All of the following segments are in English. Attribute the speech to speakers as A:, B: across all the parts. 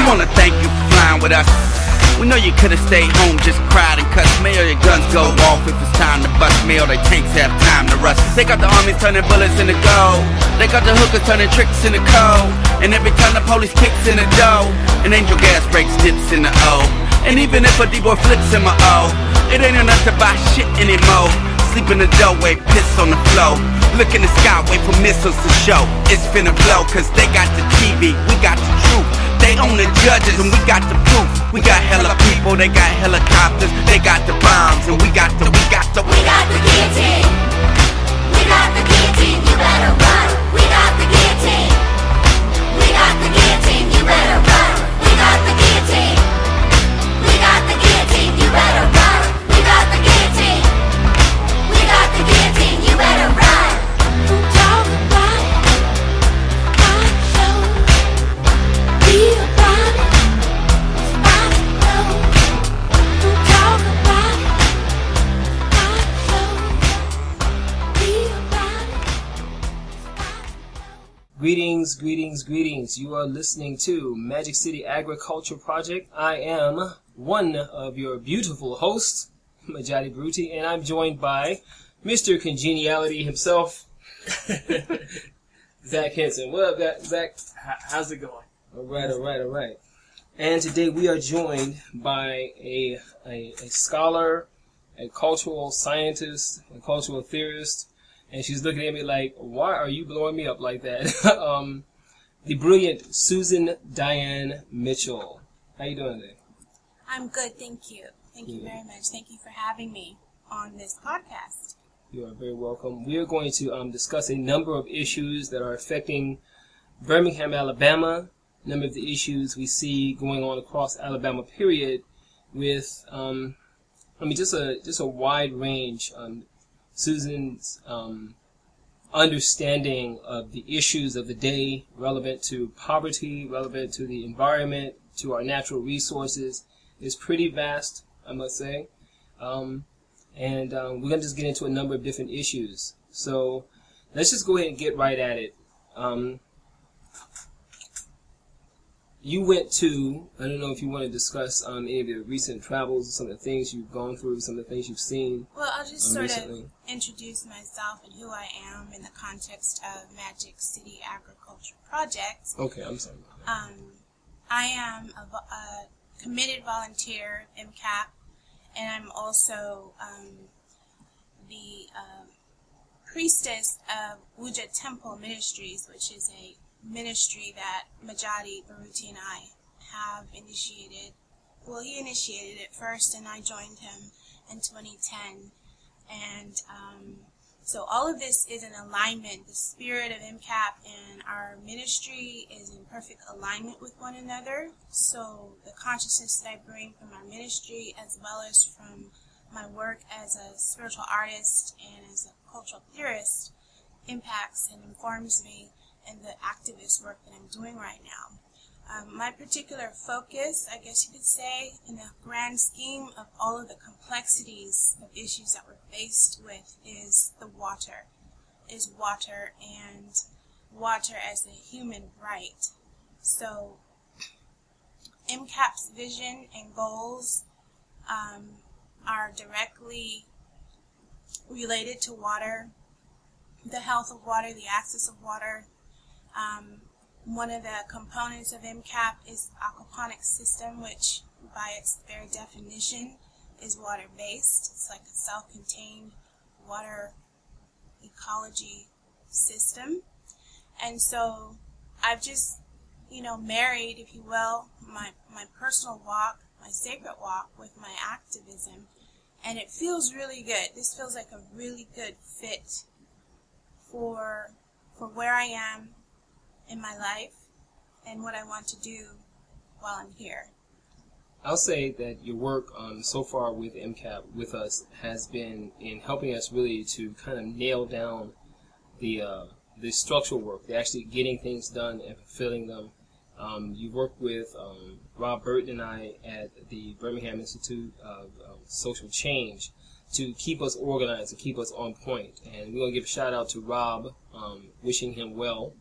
A: wanna thank you for flying with us. We know you could've stayed home, just cried and cussed. May all your guns go off if it's time to bust. May all their tanks have time to rust. They got the armies turning bullets into gold. They got the hookers turning tricks into cold. And every time the police kicks in the dough, an angel gas breaks dips in the O. And even if a D-boy flips in my O, it ain't enough to buy shit anymore. Sleep in the doorway, piss on the floor. Look in the sky, wait for missiles to show. It's finna blow, cause they got the TV, we got the truth. They own the judges and we got the proof. We got hella people, they got helicopters. They got the bombs and we got the guillotine. We got the guillotine, you better run. We got the guillotine. We got the guillotine, you better run. We got the guillotine. We got the guillotine, you better run. We got the guillotine. We got the guillotine, you better run. Talk about it, I show. Be about it, I know. Talk about it, I show. Be about it.
B: Greetings, greetings, greetings. You are listening to Magic City Agriculture Project. I am one of your beautiful hosts, Majadi Baruti, and I'm joined by Mr. Congeniality himself, Zach Henson. What up, Zach?
C: How's it going?
B: All right. And today we are joined by a scholar, a cultural scientist, a cultural theorist, and she's looking at me like, why are you blowing me up like that? The brilliant Susan Diane Mitchell. How you doing today?
D: I'm good, thank you. Thank you very much. Thank you for having me on this podcast.
B: You are very welcome. We are going to discuss a number of issues that are affecting Birmingham, Alabama, a number of the issues we see going on across Alabama, period, with, just a wide range. Susan's understanding of the issues of the day relevant to poverty, relevant to the environment, to our natural resources is pretty vast, I must say. And we're going to just get into a number of different issues. So let's just go ahead and get right at it. You went to, I don't know if you want to discuss any of your recent travels, some of the things you've gone through, some of the things you've seen.
D: Well, I'll just sort
B: recently.
D: of introduce myself and who I am in the context of Magic City Agriculture Project.
B: Okay, I'm sorry.
D: I am a committed volunteer, MCAP, and I'm also the priestess of Wuja Temple Ministries, which is a ministry that Majadi Baruti and I have initiated. Well, he initiated it first, and I joined him in 2010. And so all of this is in alignment. The spirit of MCAP and our ministry is in perfect alignment with one another. So the consciousness that I bring from our ministry, as well as from my work as a spiritual artist and as a cultural theorist, impacts and informs me in the activist work that I'm doing right now. My particular focus, I guess you could say, in the grand scheme of all of the complexities of issues that we're faced with, is water and water as a human right. So MCAP's vision and goals are directly related to water, the health of water, the access of water. One of the components of MCAP is the aquaponics system, which by its very definition is water-based. It's like a self-contained water ecology system. And so I've just, married, if you will, my personal walk, my sacred walk with my activism. And it feels really good. This feels like a really good fit for where I am in my life and what I want to do while I'm here.
B: I'll say that your work so far with MCAP with us has been in helping us really to kind of nail down the structural work, the actually getting things done and fulfilling them. You worked with Rob Burton and I at the Birmingham Institute of Social Change to keep us organized and keep us on point. And we're going to give a shout out to Rob, wishing him well.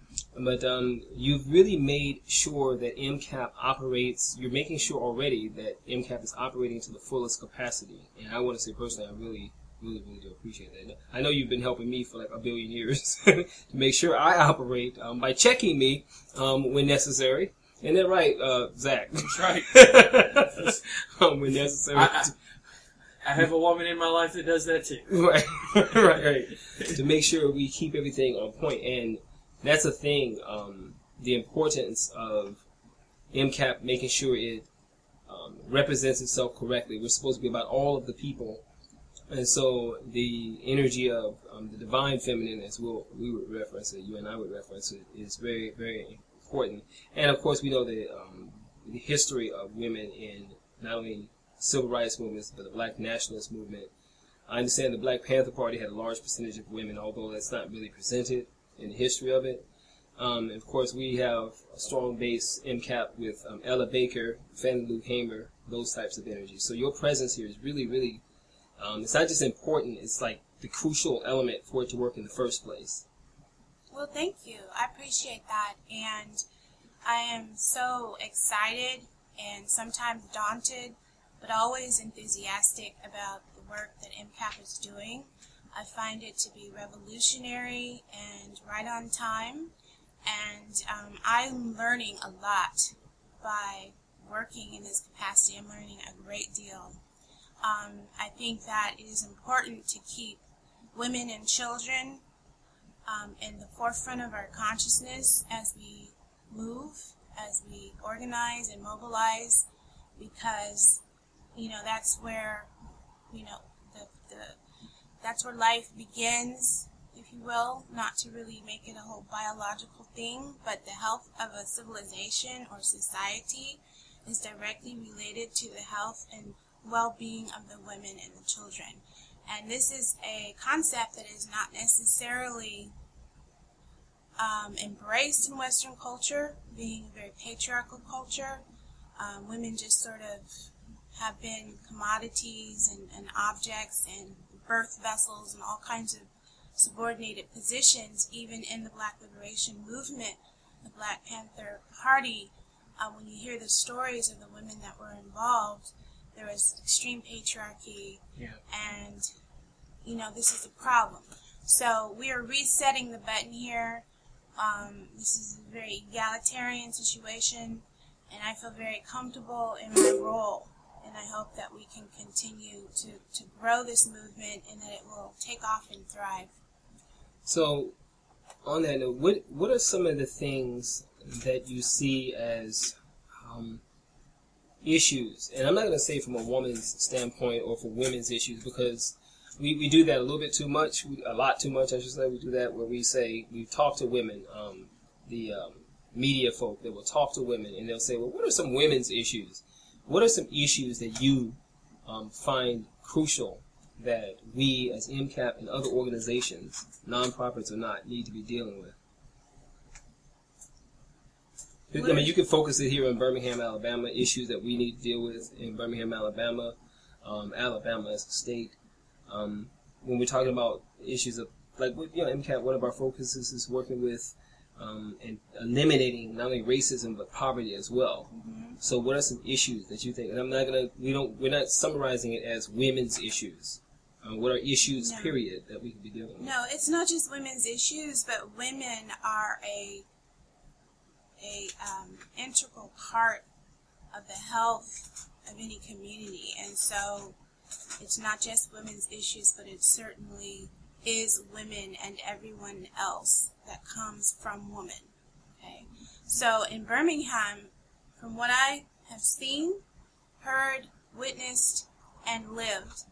B: But you've really made sure that MCAP operates. You're making sure already that MCAP is operating to the fullest capacity. And I want to say personally, I really do appreciate that. I know you've been helping me for like a billion years to make sure I operate by checking me when necessary. Isn't that right, Zach?
C: That's right.
B: When necessary.
C: I have a woman in my life that does that too.
B: Right. To make sure we keep everything on point. And that's a thing, the importance of MCAP making sure it represents itself correctly. We're supposed to be about all of the people. And so the energy of the divine feminine, as we would reference it, you and I would reference it, is very, very important. And of course, we know the history of women in not only civil rights movements, but the black nationalist movement. I understand the Black Panther Party had a large percentage of women, although that's not really presented in the history of it. And of course, we have a strong base MCAP with Ella Baker, Fannie Lou Hamer, those types of energies. So your presence here is really, really, it's not just important, it's like the crucial element for it to work in the first place.
D: Well, thank you. I appreciate that. And I am so excited and sometimes daunted, but always enthusiastic about the work that MCAP is doing. I find it to be revolutionary and right on time. And I'm learning a lot by working in this capacity. I'm learning a great deal. I think that it is important to keep women and children in the forefront of our consciousness as we move, as we organize and mobilize, because, that's where, that's where life begins, if you will, not to really make it a whole biological thing, but the health of a civilization or society is directly related to the health and well-being of the women and the children. And this is a concept that is not necessarily embraced in Western culture, being a very patriarchal culture. Women just sort of have been commodities and objects and birth vessels and all kinds of subordinated positions, even in the Black Liberation Movement, the Black Panther Party. When you hear the stories of the women that were involved, there was extreme patriarchy, and, this is a problem. So we are resetting the button here. This is a very egalitarian situation, and I feel very comfortable in my role. And I hope that we can continue to grow this movement and that it will take off and thrive.
B: So, on that note, what are some of the things that you see as issues? And I'm not going to say from a woman's standpoint or for women's issues, because we do that a little bit too much, a lot too much, I should say. We do that where we say, we talk to women, the media folk that will talk to women, and they'll say, well, what are some women's issues? What are some issues that you find crucial that we as MCAP and other organizations, nonprofits or not, need to be dealing with? I mean, you can focus it here in Birmingham, Alabama, issues that we need to deal with in Birmingham, Alabama, Alabama as a state. When we're talking about issues of, like, MCAP, one of our focuses is working with and eliminating not only racism but poverty as well. Mm-hmm. So, what are some issues that you think? And we're not summarizing it as women's issues. What are issues, period, that we could be dealing with?
D: No, it's not just women's issues, but women are a integral part of the health of any community, and so it's not just women's issues, but it certainly is women and everyone else that comes from women. Okay, so in Birmingham, from what I have seen, heard, witnessed, and lived,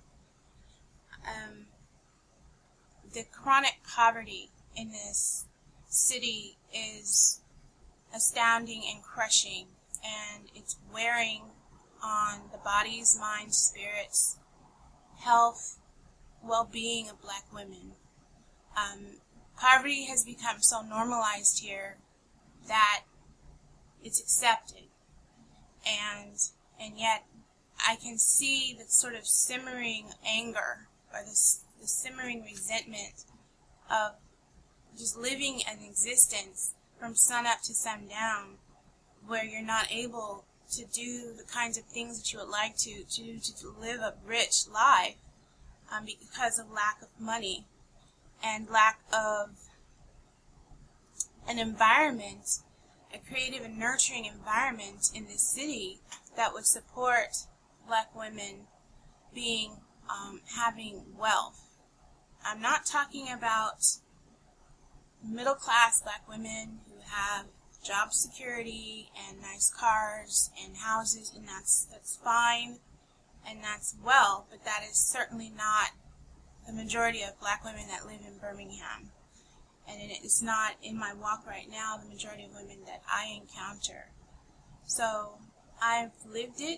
D: the chronic poverty in this city is astounding and crushing, and it's wearing on the bodies, minds, spirits, health, well-being of Black women. Poverty has become so normalized here that it's accepted, and yet I can see the sort of simmering anger or the simmering resentment of just living an existence from sun up to sundown, where you're not able to do the kinds of things that you would like to live a rich life, because of lack of money and lack of an environment, a creative and nurturing environment in this city that would support black women being, having wealth. I'm not talking about middle-class black women who have job security and nice cars and houses, and that's fine and that's well, but that is certainly not the majority of black women that live in Birmingham. And it's not, in my walk right now, the majority of women that I encounter. So I've lived it.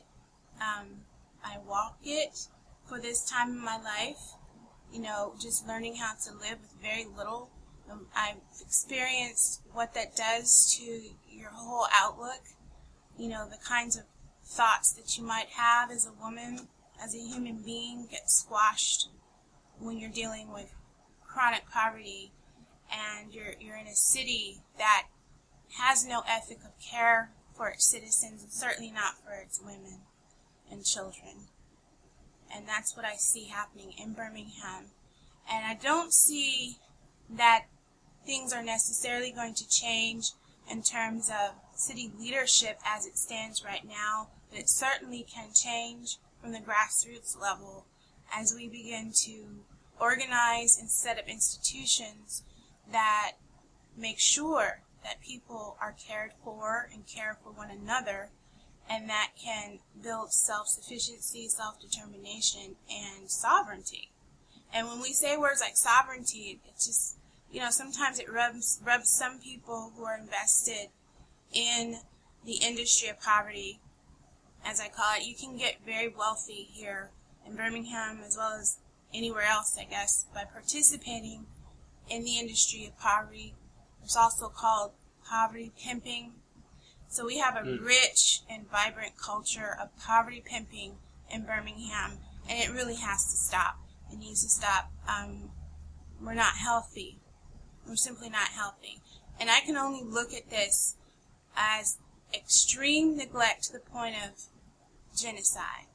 D: I walk it for this time in my life. Just learning how to live with very little. I've experienced what that does to your whole outlook. The kinds of thoughts that you might have as a woman, as a human being, get squashed when you're dealing with chronic poverty and you're in a city that has no ethic of care for its citizens, and certainly not for its women and children. And that's what I see happening in Birmingham. And I don't see that things are necessarily going to change in terms of city leadership as it stands right now, but it certainly can change from the grassroots level as we begin to organize and set up institutions that make sure that people are cared for and care for one another, and that can build self-sufficiency, self-determination, and sovereignty. And when we say words like sovereignty, it's just, sometimes it rubs some people who are invested in the industry of poverty, as I call it. You can get very wealthy here in Birmingham, as well as anywhere else, I guess, by participating in the industry of poverty. It's also called poverty pimping. So we have a rich and vibrant culture of poverty pimping in Birmingham, and it really has to stop. It needs to stop. We're not healthy. We're simply not healthy. And I can only look at this as extreme neglect to the point of genocide.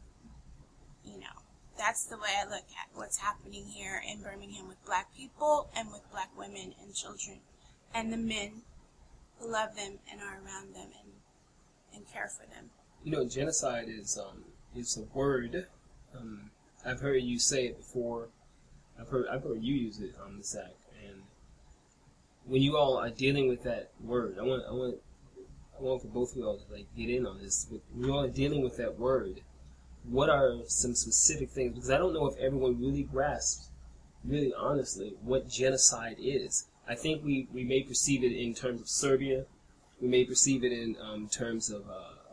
D: That's the way I look at what's happening here in Birmingham with black people and with black women and children and the men who love them and are around them and care for them.
B: Genocide is a word. I've heard you say it before. I've heard you use it on the SAC. And when you all are dealing with that word, I want for both of you all to get in on this. But when you all are dealing with that word, what are some specific things? Because I don't know if everyone really grasps, really honestly, what genocide is. I think we may perceive it in terms of Serbia. We may perceive it in terms of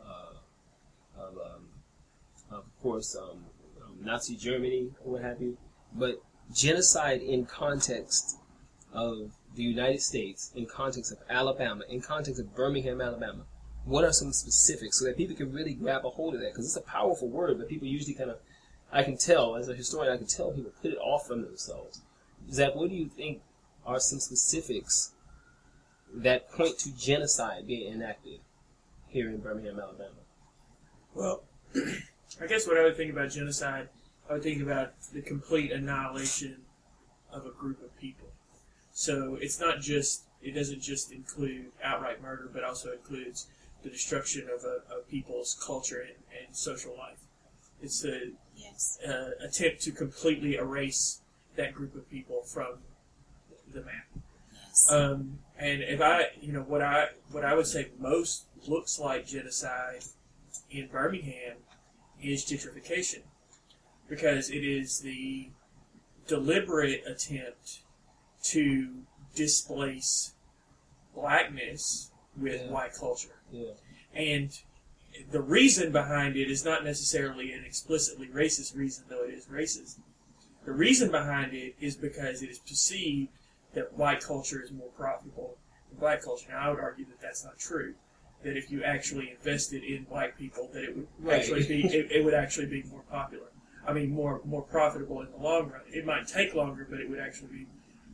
B: course, Nazi Germany or what have you. But genocide in context of the United States, in context of Alabama, in context of Birmingham, Alabama, what are some specifics so that people can really grab a hold of that? Because it's a powerful word, but people usually I can tell, as a historian, I can tell people put it off from themselves. Zach, what do you think are some specifics that point to genocide being enacted here in Birmingham, Alabama?
C: Well, I guess what I would think about genocide, I would think about the complete annihilation of a group of people. So it doesn't just include outright murder, but also includes the destruction of a people's culture and social life. It's an attempt to completely erase that group of people from the map.
D: Yes.
C: And if what I would say most looks like genocide in Birmingham is gentrification, because it is the deliberate attempt to displace blackness with white culture.
B: Yeah.
C: And the reason behind it is not necessarily an explicitly racist reason, though it is racist. The reason behind it is because it is perceived that white culture is more profitable than black culture. Now, I would argue that that's not true. That if you actually invested in white people, that it would actually be it would actually be more popular. I mean, more profitable in the long run. It might take longer, but it would actually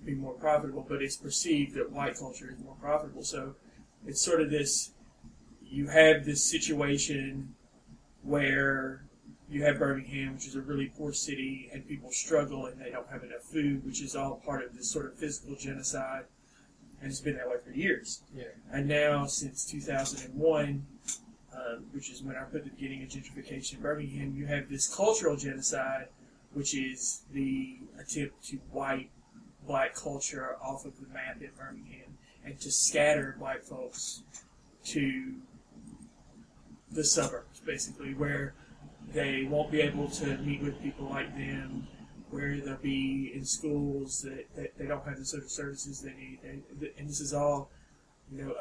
C: be more profitable, but it's perceived that white culture is more profitable. So it's sort of this, you have this situation where you have Birmingham, which is a really poor city, and people struggle and they don't have enough food, which is all part of this sort of physical genocide, and it's been that way for years.
B: Yeah.
C: And now, since 2001, which is when I put the beginning of gentrification in Birmingham, you have this cultural genocide, which is the attempt to wipe black culture off of the map in Birmingham and to scatter black folks to the suburbs, basically, where they won't be able to meet with people like them, where they'll be in schools that they don't have the sort of services they need. And this is all, you know,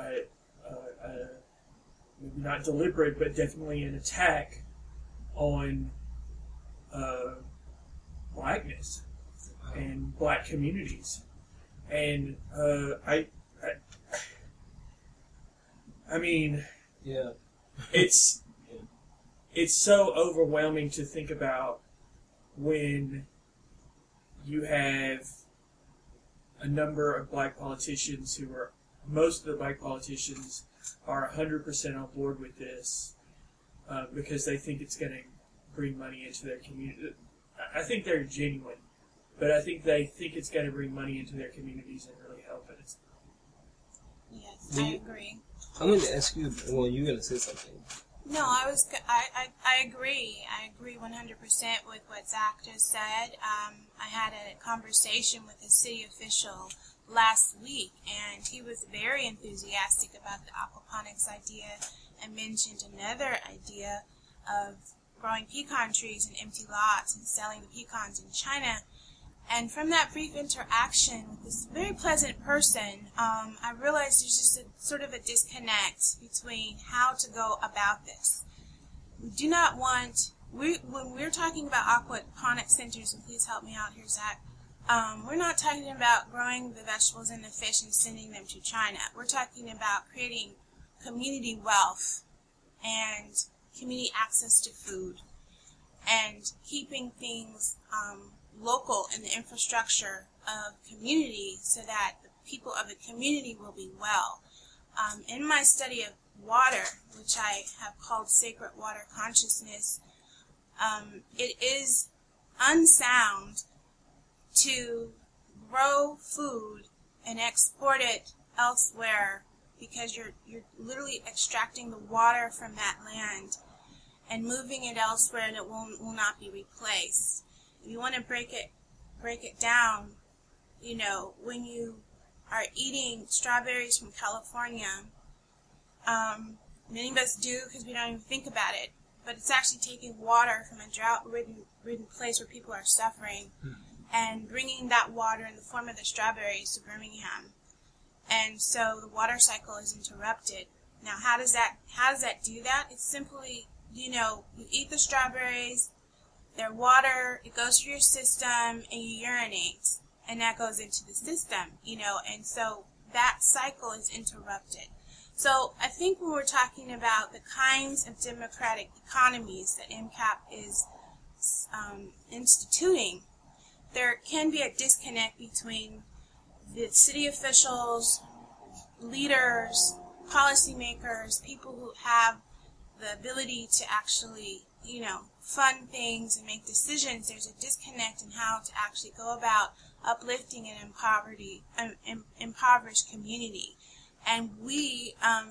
C: maybe not deliberate, but definitely an attack on blackness and black communities. And I mean,
B: yeah,
C: it's so overwhelming to think about when you have a number of black politicians who are, most of the black politicians are 100% on board with this because they think it's going to bring money into their community. I think they're genuine, but I think they think it's going to bring money into their communities and really help it.
D: Yes, I agree.
B: I'm going to ask you, well, you're going to say something.
D: No, I agree. I agree 100% with what Zach just said. I had a conversation with a city official last week, and he was very enthusiastic about the aquaponics idea and mentioned another idea of growing pecan trees in empty lots and selling the pecans in China. And from that brief interaction with this very pleasant person, I realized there's just sort of a disconnect between how to go about this. We do not want, when we're talking about aquaponic centers, and please help me out here, Zach, we're not talking about growing the vegetables and the fish and sending them to China. We're talking about creating community wealth and community access to food and keeping things local in the infrastructure of community so that the people of the community will be well. In my study of water, which I have called Sacred Water Consciousness, it is unsound to grow food and export it elsewhere because you're literally extracting the water from that land and moving it elsewhere, and it will not be replaced. If you want to break it down, you know, when you are eating strawberries from California, many of us do because we don't even think about it, but it's actually taking water from a drought-ridden place where people are suffering and bringing that water in the form of the strawberries to Birmingham. And so the water cycle is interrupted. Now, how does that do that? It's simply, you know, you eat the strawberries, their water, it goes through your system, and you urinate, and that goes into the system, you know, and so that cycle is interrupted. So I think when we're talking about the kinds of democratic economies that MCAP is instituting, there can be a disconnect between the city officials, leaders, policymakers, people who have the ability to actually, you know, fund things and make decisions. There's a disconnect in how to actually go about uplifting an impoverished community. And we,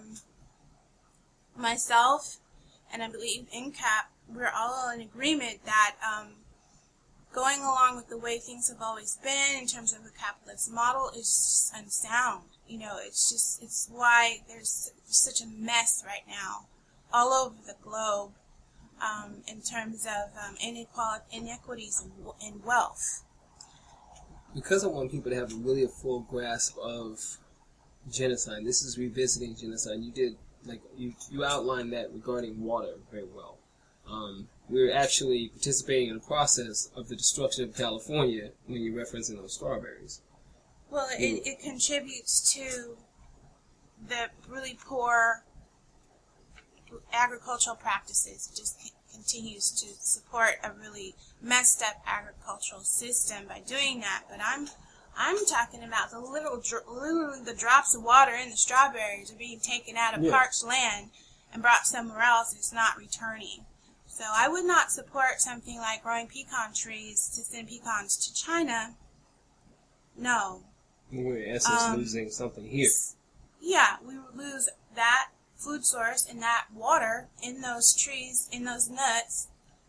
D: myself, and I believe MCAP, we're all in agreement that going along with the way things have always been in terms of the capitalist model is just unsound. You know, it's why there's such a mess right now all over the globe in terms of inequities in wealth.
B: Because I want people to have really a full grasp of genocide, this is revisiting genocide. You did, like, you outlined that regarding water very well. We're actually participating in the process of the destruction of California when you're referencing those strawberries.
D: Well, it contributes to the really poor agricultural practices. It just continues to support a really messed up agricultural system by doing that. But I'm I'm talking about the literally the drops of water in the strawberries are being taken out of parched land and brought somewhere else. It's not returning. So I would not support something like growing pecan trees to send pecans to China. No.
B: We're in essence losing something here.
D: Yeah, we would lose that food source and that water in those trees, in those nuts,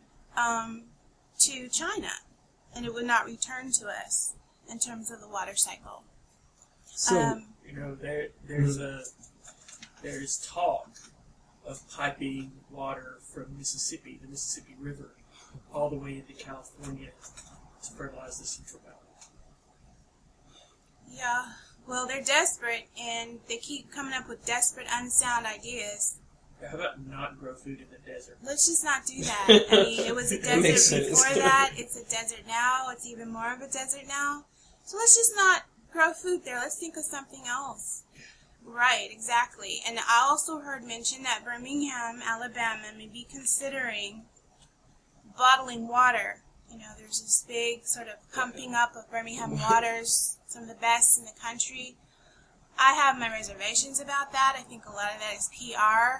D: to China. And it would not return to us in terms of the water cycle.
B: So,
C: there's talk of piping water from Mississippi, the Mississippi River, all the way into California to fertilize the Central Valley.
D: Yeah, well, they're desperate, and they keep coming up with desperate, unsound ideas.
C: How about not grow food in the desert?
D: Let's just not do that. I mean, it was a desert before that. It's a desert now. It's even more of a desert now. So let's just not grow food there. Let's think of something else. Right, exactly. And I also heard mention that Birmingham, Alabama may be considering bottling water. You know, there's this big sort of pumping up of Birmingham waters, some of the best in the country. I have my reservations about that. I think a lot of that is PR.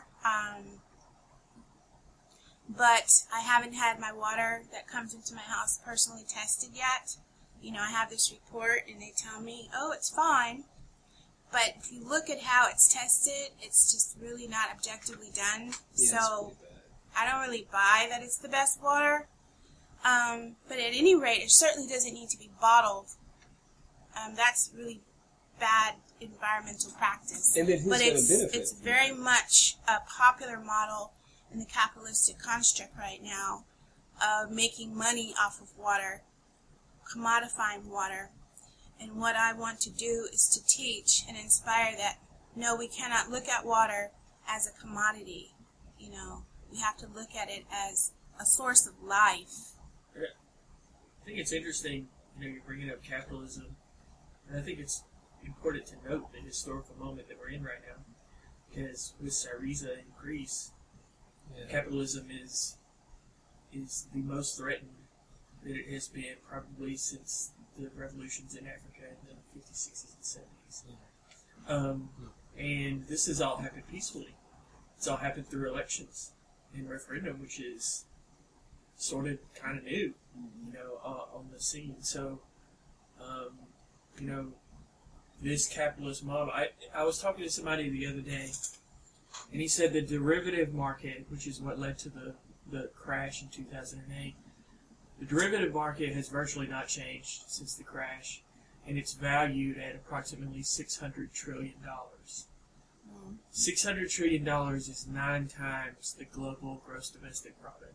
D: But I haven't had my water that comes into my house personally tested yet. You know, I have this report and they tell me, oh, it's fine. But if you look at how it's tested, it's just really not objectively done.
B: Yeah,
D: so I don't really buy that it's the best water. But at any rate, it certainly doesn't need to be bottled. That's really bad environmental practice.
B: And then who's
D: but
B: going to benefit?
D: It's very much a popular model in the capitalistic construct right now of making money off of water, commodifying water. And what I want to do is to teach and inspire that, no, we cannot look at water as a commodity. You know, we have to look at it as a source of life.
C: I think it's interesting, you know, you're bringing up capitalism, and I think it's important to note the historical moment that we're in right now, because with Syriza in Greece, capitalism is the most threatened that it has been probably since the revolutions in Africa in the 50s, 60s, and 70s. And this has all happened peacefully. It's all happened through elections and referendum, which is sort of kind of new, you know, on the scene. So, you know, this capitalist model, I was talking to somebody the other day, and he said the derivative market, which is what led to the crash in 2008, the derivative market has virtually not changed since the crash, and it's valued at approximately $600 trillion. $600 trillion is 9 times the global gross domestic product.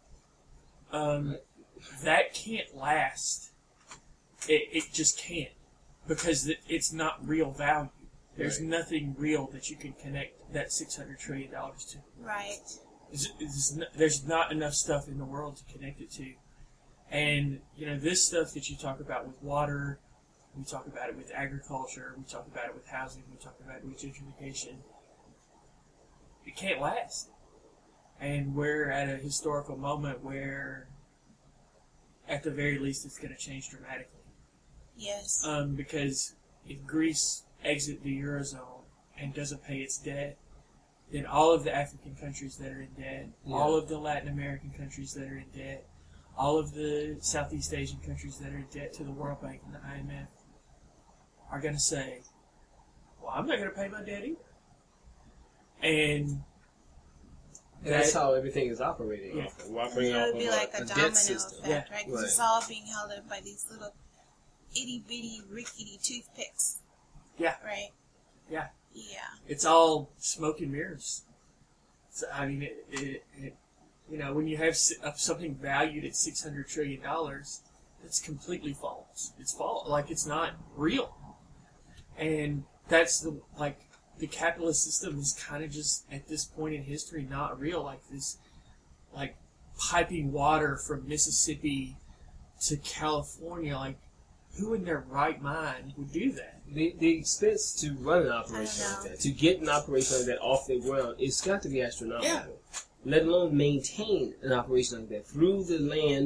C: That can't last. It just can't, because it's not real value. There's nothing real that you can connect that $600 trillion to.
D: Right.
C: There's not enough stuff in the world to connect it to. And, you know, this stuff that you talk about with water, we talk about it with agriculture, we talk about it with housing, we talk about it with gentrification, it can't last. And we're at a historical moment where, at the very least, it's going to change dramatically.
D: Yes.
C: Because if Greece exits the Eurozone and doesn't pay its debt, then all of the African countries that are in debt, all of the Latin American countries that are in debt, all of the Southeast Asian countries that are in debt to the World Bank and the IMF are going to say, well, I'm not going to pay my debt either. And
B: that's how everything is operating.
C: Yeah.
B: We're operating off
D: It would be like a
B: debt
D: domino
B: system.
D: effect, right? Because it's all being held up by these little itty-bitty, rickety toothpicks.
C: Yeah.
D: Right?
C: Yeah.
D: Yeah.
C: It's all smoke and mirrors. So, I mean, you know, when you have something valued at $600 trillion, it's completely false. It's false. Like, it's not real. And that's the capitalist system is kind of just, at this point in history, not real. Like this, like, piping water from Mississippi to California, like, who in their right mind would do that?
B: The expense to run an operation like that, to get an operation like that off the ground, it's got to be astronomical.
C: Yeah.
B: Let alone maintain an operation like that through the land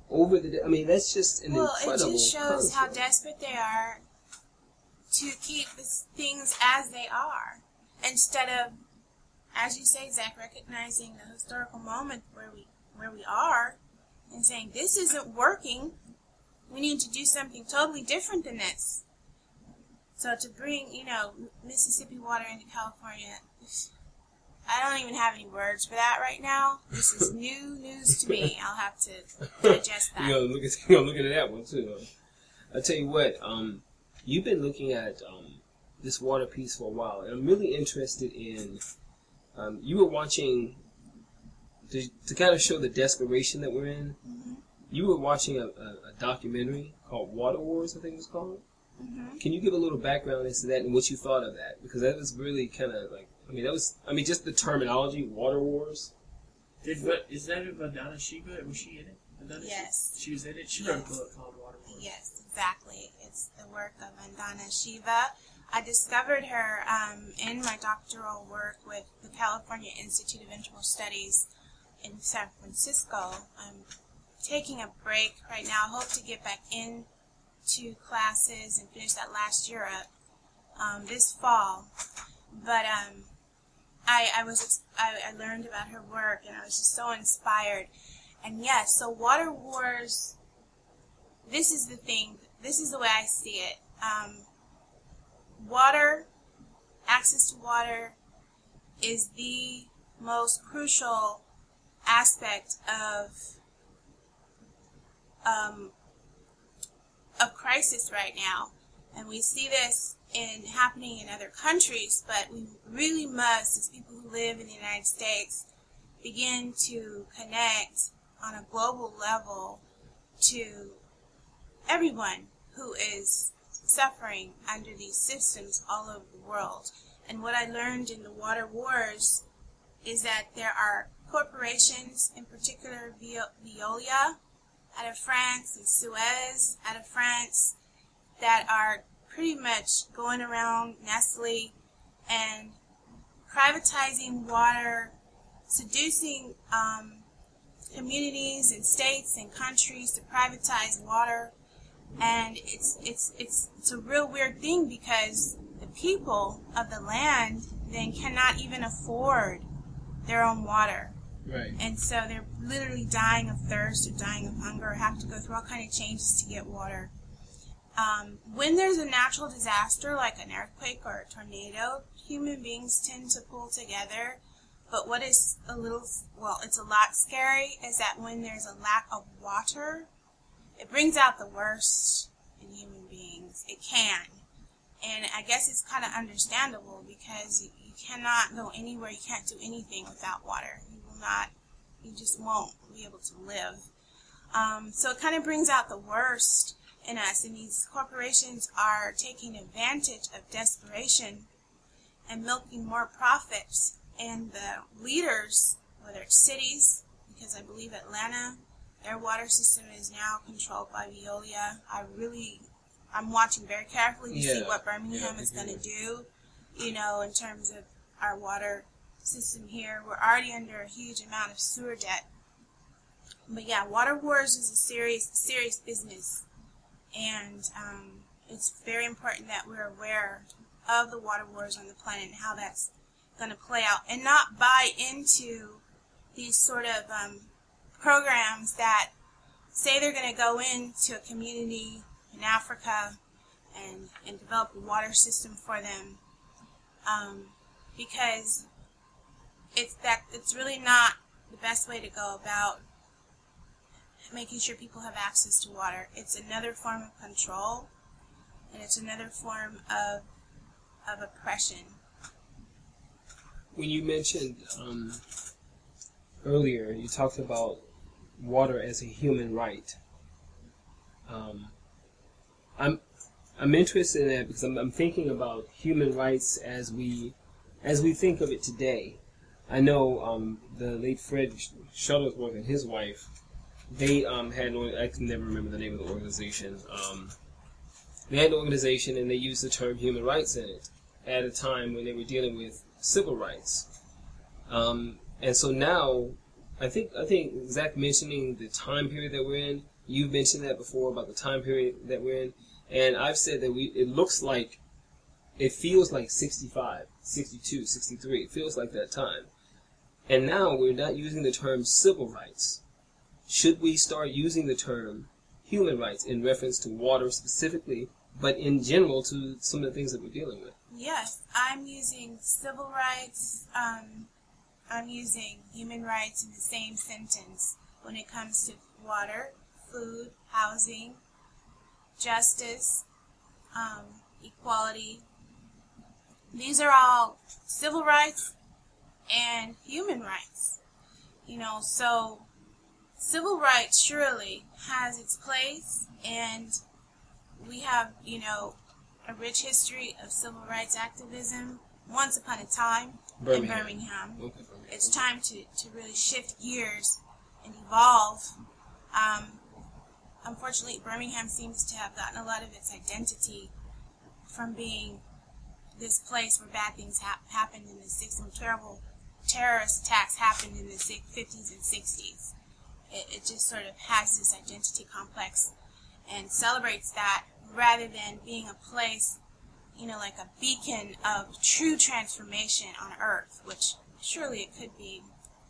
B: I mean, that's just an incredible
D: it just shows how
B: concept.
D: desperate they are to keep things as they are, instead of, as you say, Zach, recognizing the historical moment where we are and saying, this isn't working. We need to do something totally different than this. So to bring, Mississippi water into California, I don't even have any words for that right now. This is new news to me. I'll have to digest that.
B: You're gonna look at that one too. I'll tell you what. You've been looking at this water piece for a while, and I'm really interested in. You were watching to kind of show the desperation that we're in.
D: Mm-hmm.
B: You were watching a documentary called Water Wars, I think it was called.
D: Mm-hmm.
B: Can you give a little background as to that and what you thought of that? Because that was really kind of like, just the terminology, Water Wars.
C: Is that of Vandana Shiva? Was she in it?
D: Yes.
C: She was in it? She wrote a book called Water Wars.
D: Yes, exactly. It's the work of Vandana Shiva. I discovered her in my doctoral work with the California Institute of Interval Studies in San Francisco. I'm taking a break right now. I hope to get back into classes and finish that last year up this fall. But I learned about her work, and I was just so inspired. And yes, so Water Wars, this is the thing. This is the way I see it. Water, access to water, is the most crucial aspect of crisis right now. And we see this happening in other countries, but we really must, as people who live in the United States, begin to connect on a global level to everyone who is suffering under these systems all over the world. And what I learned in the Water Wars is that there are corporations, in particular Veolia out of France and Suez out of France, that are pretty much going around Nestle and privatizing water, seducing communities and states and countries to privatize water. And it's a real weird thing, because the people of the land then cannot even afford their own water.
B: Right.
D: And so they're literally dying of thirst or dying of hunger, or have to go through all kinds of changes to get water. When there's a natural disaster like an earthquake or a tornado, human beings tend to pull together. But what is it's a lot scary, is that when there's a lack of water, it brings out the worst in human beings. It can. And I guess it's kind of understandable, because you cannot go anywhere, you can't do anything without water. You just won't be able to live. So it kind of brings out the worst in us, and these corporations are taking advantage of desperation and milking more profits. And the leaders, whether it's cities, because I believe Atlanta, their water system is now controlled by Veolia. I'm watching very carefully to see what Birmingham is going to do, in terms of our water system here. We're already under a huge amount of sewer debt. But yeah, Water Wars is a serious business. And it's very important that we're aware of the water wars on the planet and how that's going to play out, and not buy into these sort of programs that say they're going to go into a community in Africa and develop a water system for them, because it's really not the best way to go about making sure people have access to water. It's another form of control, and it's another form of oppression.
B: When you mentioned earlier, you talked about water as a human right. I'm interested in that, because I'm thinking about human rights as we think of it today. I know the late Fred Shuttlesworth and his wife, they had, I can never remember the name of the organization. They had an organization, and they used the term human rights in it at a time when they were dealing with civil rights. And so now, I think Zach mentioning the time period that we're in, You've mentioned that before about the time period that we're in. And I've said that it feels like 65, 62, 63. It feels like that time. And now we're not using the term civil rights. Should we start using the term human rights in reference to water specifically, but in general to some of the things that we're dealing with?
D: Yes, I'm using civil rights. I'm using human rights in the same sentence when it comes to water, food, housing, justice, equality. These are all civil rights and human rights. So civil rights surely has its place, and we have, a rich history of civil rights activism once upon a time in Birmingham.
B: Okay.
D: It's time to really shift gears and evolve. Unfortunately, Birmingham seems to have gotten a lot of its identity from being this place where bad things happened in the 60s, and terrible terrorist attacks happened in the 50s and 60s. It just sort of has this identity complex and celebrates that rather than being a place, like a beacon of true transformation on Earth, which surely it could be.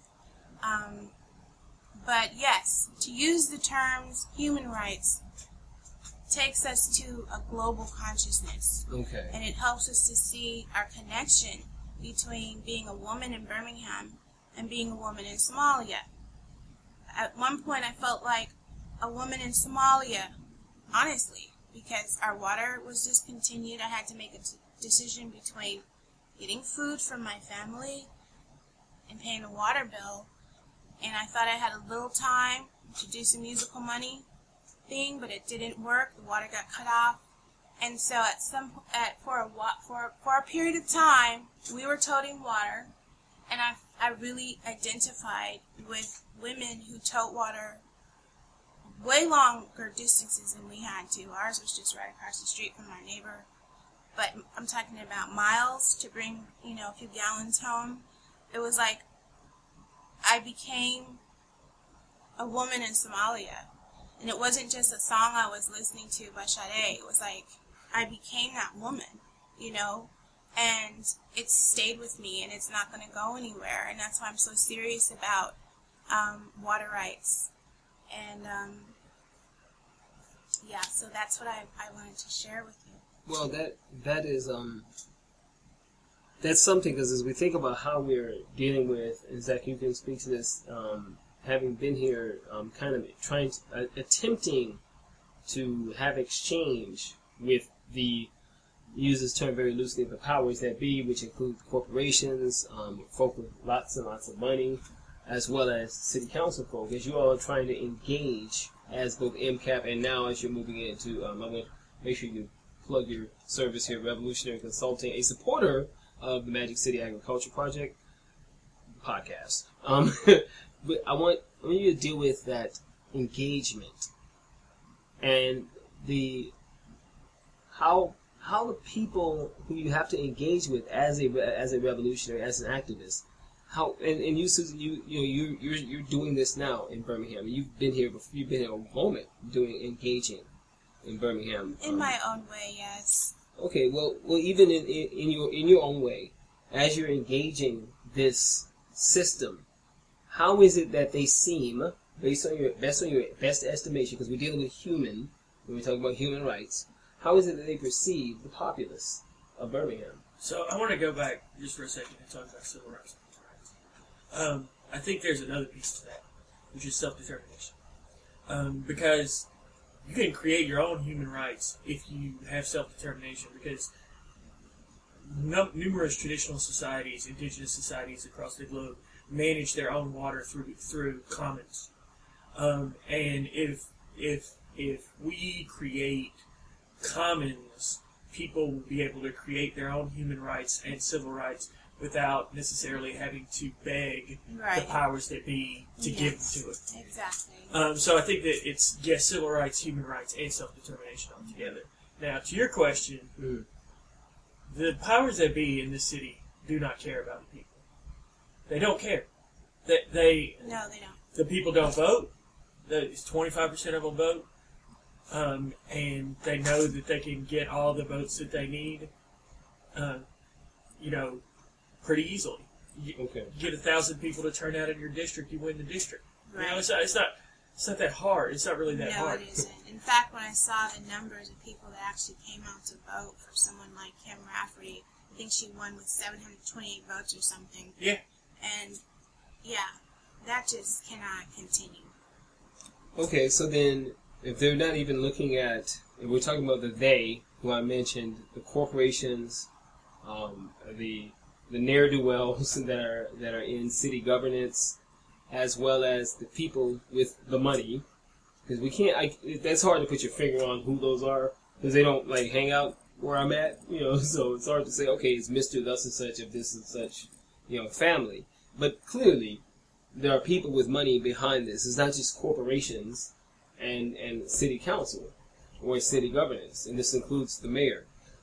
D: But yes, to use the terms human rights takes us to a global consciousness.
B: Okay.
D: And it helps us to see our connection between being a woman in Birmingham and being a woman in Somalia. At one point I felt like a woman in Somalia, honestly, because our water was discontinued. I had to make a decision between getting food from my family and paying a water bill. And I thought I had a little time to do some musical money thing, but it didn't work. The water got cut off. And so for a period of time, we were toting water, and I really identified with women who tote water way longer distances than we had to. Ours was just right across the street from our neighbor. But I'm talking about miles to bring, a few gallons home. It was like I became a woman in Somalia. And it wasn't just a song I was listening to by Sade. It was like I became that woman, and it's stayed with me, and it's not going to go anywhere. And that's why I'm so serious about water rights. And, so that's what I wanted to share with you.
B: Well, that is that's something, because as we think about how we're dealing with, and Zach, you can speak to this, having been here, kind of attempting to have exchange with use this term very loosely, the powers that be, which include corporations, folk with lots and lots of money, as well as city council folk, as you all are trying to engage as both MCAP and now as you're moving into, I'm going to make sure you plug your service here, Revolutionary Consulting, a supporter of the Magic City Agriculture Project podcast. But I want you to deal with that engagement and how the people who you have to engage with as a revolutionary, as an activist, and you, Susan, you're doing this now in Birmingham. You've been here a moment engaging in Birmingham.
D: In my own way, yes.
B: Okay, well, even in your own way, as you're engaging this system, how is it that they seem, based on your best estimation, because we're dealing with human, when we talk about human rights, how is it that they perceive the populace of Birmingham?
C: So I want to go back just for a second and talk about civil rights. I think there's another piece to that, which is self-determination. Because you can create your own human rights if you have self-determination, because numerous traditional societies, indigenous societies across the globe, manage their own water through commons. And if we create commons, people will be able to create their own human rights and civil rights without necessarily having to beg the powers that be to give them to it.
D: Exactly.
C: So I think that it's, civil rights, human rights, and self-determination all together. Now, to your question, the powers that be in this city do not care about the people. They don't care. No,
D: they don't.
C: The people don't vote. it's 25% of a vote, and they know that they can get all the votes that they need, pretty easily. You get 1,000 people to turn out in your district, you win the district.
D: Right.
C: It's not that hard. It's not really that hard.
D: No, it isn't. In fact, when I saw the numbers of people that actually came out to vote for someone like Kim Rafferty, I think she won with 728 votes or something.
C: Yeah.
D: And, yeah, that just cannot continue.
B: Okay, so then, if they're not even looking at, if we're talking about the they, who I mentioned, the corporations, the ne'er-do-wells that are in city governance, as well as the people with the money, because we can't. That's hard to put your finger on who those are, because they don't like hang out where I'm at, So it's hard to say, okay, it's Mr. Thus and such of this and such, family. But clearly, there are people with money behind this. It's not just corporations and city council or city governance, and this includes the mayor.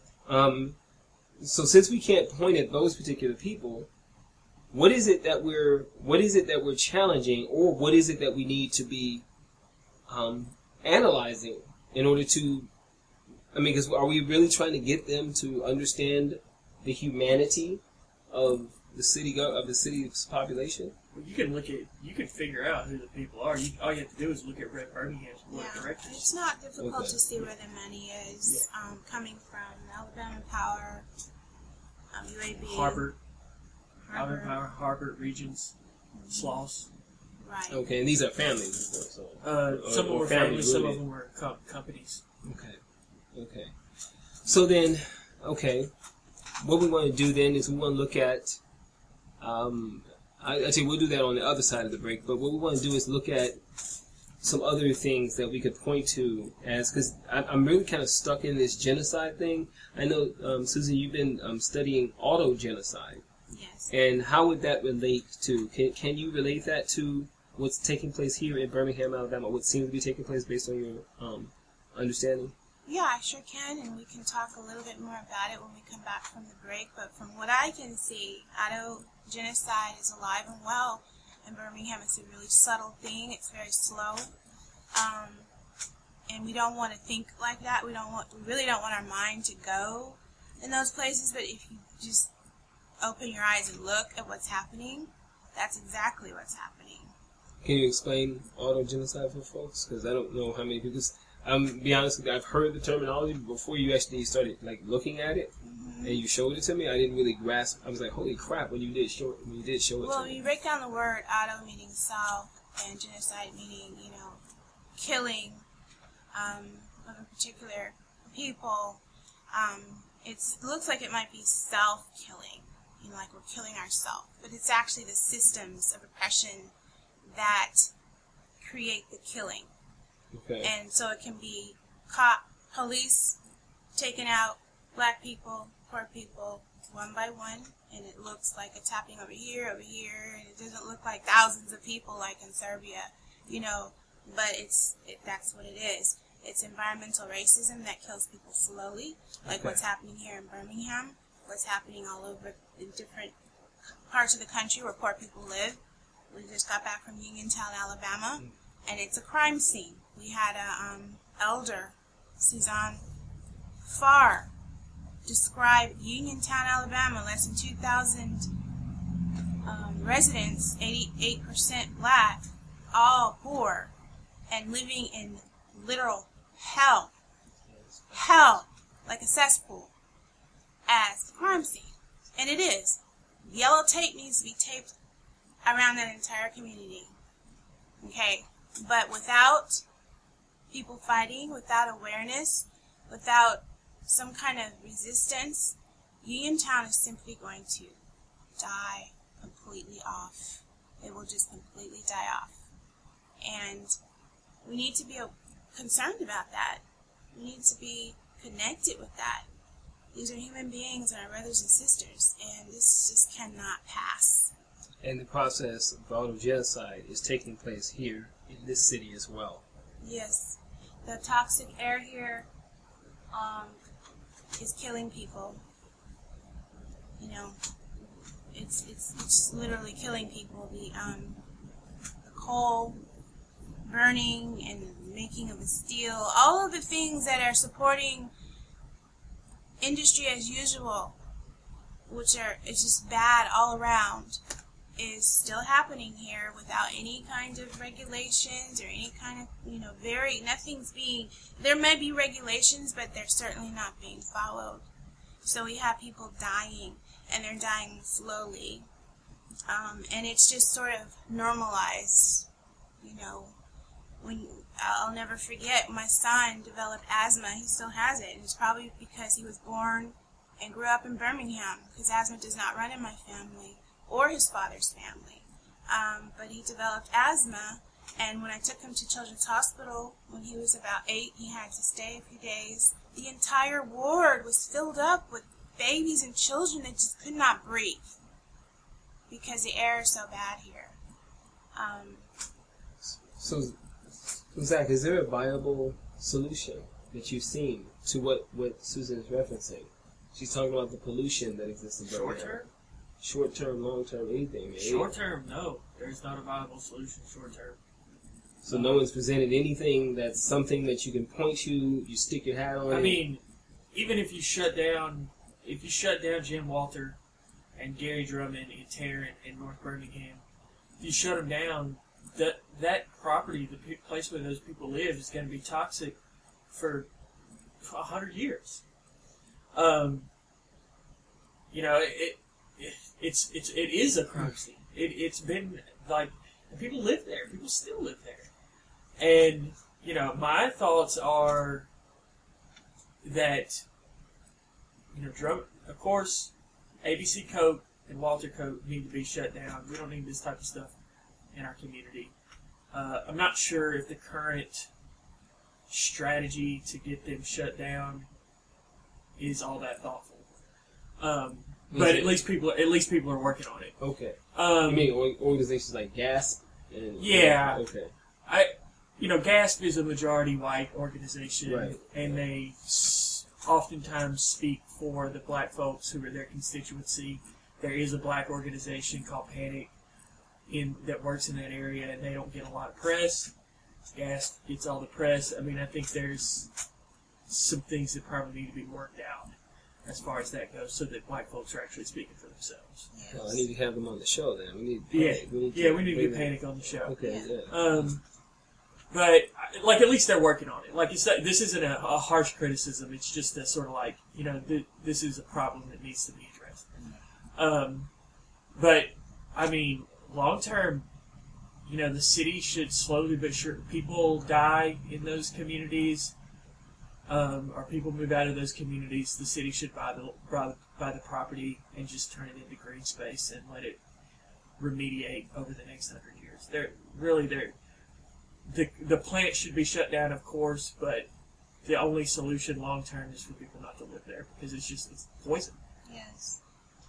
B: So since we can't point at those particular people, what is it that we're challenging, or what is it that we need to be analyzing in order to? Because are we really trying to get them to understand the humanity of the city's population?
C: Well, you can figure out who the people are. All you have to do is look at Red Birmingham's board of directors.
D: It's not difficult to see where the money is coming from. Alabama Power, UAB,
C: Harvard Power, Harvard Regents, Sloss.
D: Right.
B: Okay, and these are families, of course. So.
C: Some of them are families, some of them are companies.
B: Okay. So then, what we want to do then is we want to look at, I think we'll do that on the other side of the break, but what we want to do is look at some other things that we could point to as, because I'm really kind of stuck in this genocide thing. I know, Susan, you've been studying auto-genocide.
D: Yes.
B: And how would that relate to, can you relate that to what's taking place here in Birmingham, Alabama, what seems to be taking place based on your understanding?
D: Yeah, I sure can, and we can talk a little bit more about it when we come back from the break. But from what I can see, auto-genocide is alive and well in Birmingham. It's a really subtle thing. It's very slow. And we don't want to think like that. We really don't want our mind to go in those places. But if you just open your eyes and look at what's happening, that's exactly what's happening.
B: Can you explain auto-genocide for folks? Because I don't know how many people... be honest with you, I've heard the terminology, but before you actually started looking at it, and you showed it to me, I didn't really grasp. I was like, "Holy crap!" When you did show it to me.
D: Well, when you break down the word auto meaning self, and genocide meaning killing of a particular people, it looks like it might be self-killing, like we're killing ourselves, but it's actually the systems of oppression that create the killing.
B: Okay.
D: And so it can be police taking out black people, poor people, one by one, and it looks like it's happening over here, and it doesn't look like thousands of people like in Serbia, but that's what it is. It's environmental racism that kills people slowly, like what's happening here in Birmingham, what's happening all over in different parts of the country where poor people live. We just got back from Uniontown, Alabama, and it's a crime scene. We had a elder, Suzanne Farr, describe Uniontown, Alabama, less than 2,000 residents, 88% black, all poor, and living in literal hell, like a cesspool, as a crime scene. And it is. Yellow tape needs to be taped around that entire community. Okay? But without people fighting, without awareness, without some kind of resistance, Uniontown is simply going to die completely off. It will just completely die off. And we need to be concerned about that. We need to be connected with that. These are human beings and our brothers and sisters, and this just cannot pass.
B: And the process of auto-genocide is taking place here in this city as well.
D: Yes. The toxic air here is killing people. It's literally killing people. The coal burning and making of steel, all of the things that are supporting industry as usual, it's just bad all around, is still happening here without any kind of regulations or any kind of, there may be regulations, but they're certainly not being followed. So we have people dying, and they're dying slowly. And it's just sort of normalized, when I'll never forget, my son developed asthma. He still has it, and it's probably because he was born and grew up in Birmingham, because asthma does not run in my family or his father's family. But he developed asthma, and when I took him to Children's Hospital when he was about 8, he had to stay a few days. The entire ward was filled up with babies and children that just could not breathe because the air is so bad here.
B: So, Zach, is there a viable solution that you've seen to what Susan is referencing? She's talking about the pollution that exists in Birmingham.
C: Short-term?
B: Short-term, long-term, anything, man.
C: Short-term, no. There's not a viable solution short-term.
B: So no one's presented anything that's something that you can point to, you stick your hat on
C: I mean, even if you shut down Jim Walter and Gary Drummond and Tarrant in North Birmingham, if you shut them down, that property, the place where those people live, is going to be toxic for 100 years. It is a crime scene. It's been like, and people live there. People still live there. And, my thoughts are that, of course, ABC Coke and Walter Coke need to be shut down. We don't need this type of stuff in our community. I'm not sure if the current strategy to get them shut down is all that thoughtful. But at least people are working on it.
B: Okay. You mean organizations like GASP?
C: Yeah.
B: Okay.
C: GASP is a majority white organization,
B: right,
C: and they oftentimes speak for the black folks who are their constituency. There is a black organization called Panic that works in that area, and they don't get a lot of press. GASP gets all the press. I mean, I think there's some things that probably need to be worked out as far as that goes, so that black folks are actually speaking for themselves.
D: Yes.
B: Well, I need to have them on the show then. We need
C: to get Panic on the show.
B: Okay,
C: yeah. But at least they're working on it. Like you said, this isn't a harsh criticism. It's just a sort of like, this is a problem that needs to be addressed. But I mean, long term, the city should slowly but surely. People die in those communities. Or people move out of those communities, the city should buy the property and just turn it into green space and let it remediate over the next 100 years. The plant should be shut down, of course, but the only solution long term is for people not to live there because it's poison.
D: Yes.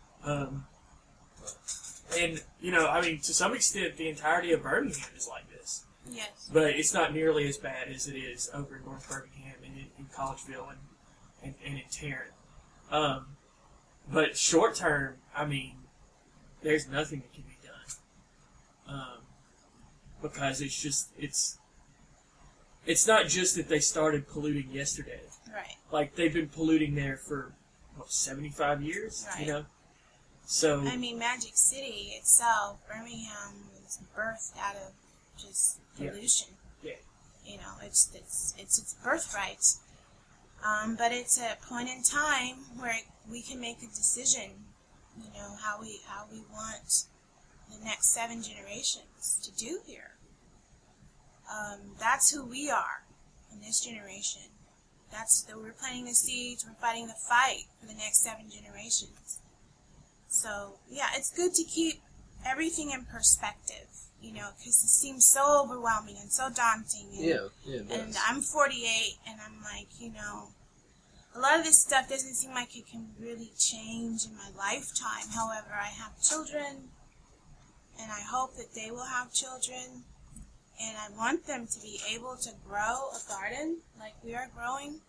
C: And to some extent, the entirety of Birmingham is like this.
D: Yes.
C: But it's not nearly as bad as it is over in North Birmingham and in Collegeville and in Tarrant. But short term, there's nothing that can be done. Because it's not just that they started polluting yesterday.
D: Right.
C: Like, they've been polluting there for, 75 years?
D: Right.
C: So...
D: Magic City itself, Birmingham, was birthed out of just pollution.
C: Yeah.
D: It's its birthright. But it's a point in time where we can make a decision, how we want the next 7 generations to do here. That's who we are in this generation. We're planting the seeds, we're fighting the fight for the next 7 generations. So, yeah, it's good to keep everything in perspective, because it seems so overwhelming and so daunting. And I'm 48, and I'm like, a lot of this stuff doesn't seem like it can really change in my lifetime. However, I have children, and I hope that they will have children, and I want them to be able to grow a garden like we are growing.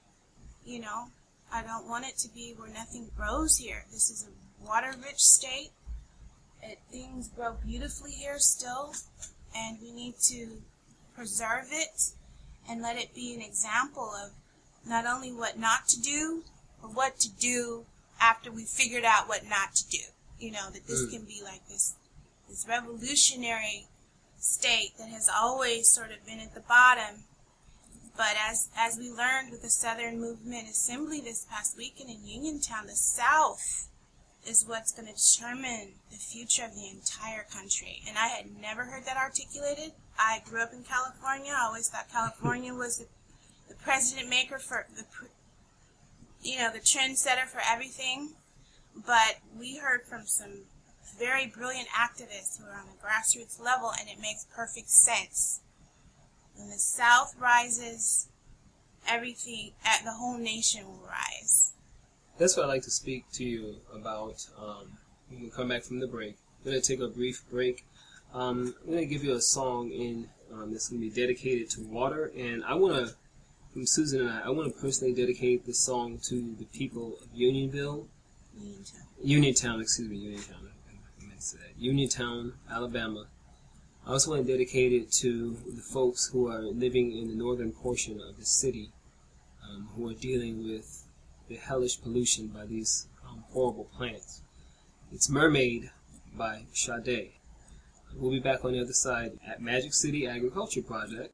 D: I don't want it to be where nothing grows here. This is a water-rich state. Things grow beautifully here still, and we need to preserve it and let it be an example of not only what not to do, but what to do after we figured out what not to do. You know, that this can be like this revolutionary state that has always sort of been at the bottom. But as we learned with the Southern Movement Assembly this past weekend in Uniontown, the South is what's going to determine the future of the entire country. And I had never heard that articulated. I grew up in California. I always thought California was the president maker for the trendsetter for everything. But we heard from some very brilliant activists who are on the grassroots level, and it makes perfect sense. When the South rises, everything, the whole nation will rise.
B: That's what I'd like to speak to you about when we come back from the break. We're going to take a brief break. I'm going to give you a song that's going to be dedicated to water. And I want to, from Susan and I want to personally dedicate this song to the people of Uniontown, Alabama. I also want to dedicate it to the folks who are living in the northern portion of the city, who are dealing with the hellish pollution by these horrible plants. It's Mermaid by Sade. We'll be back on the other side at Magic City Agriculture Project.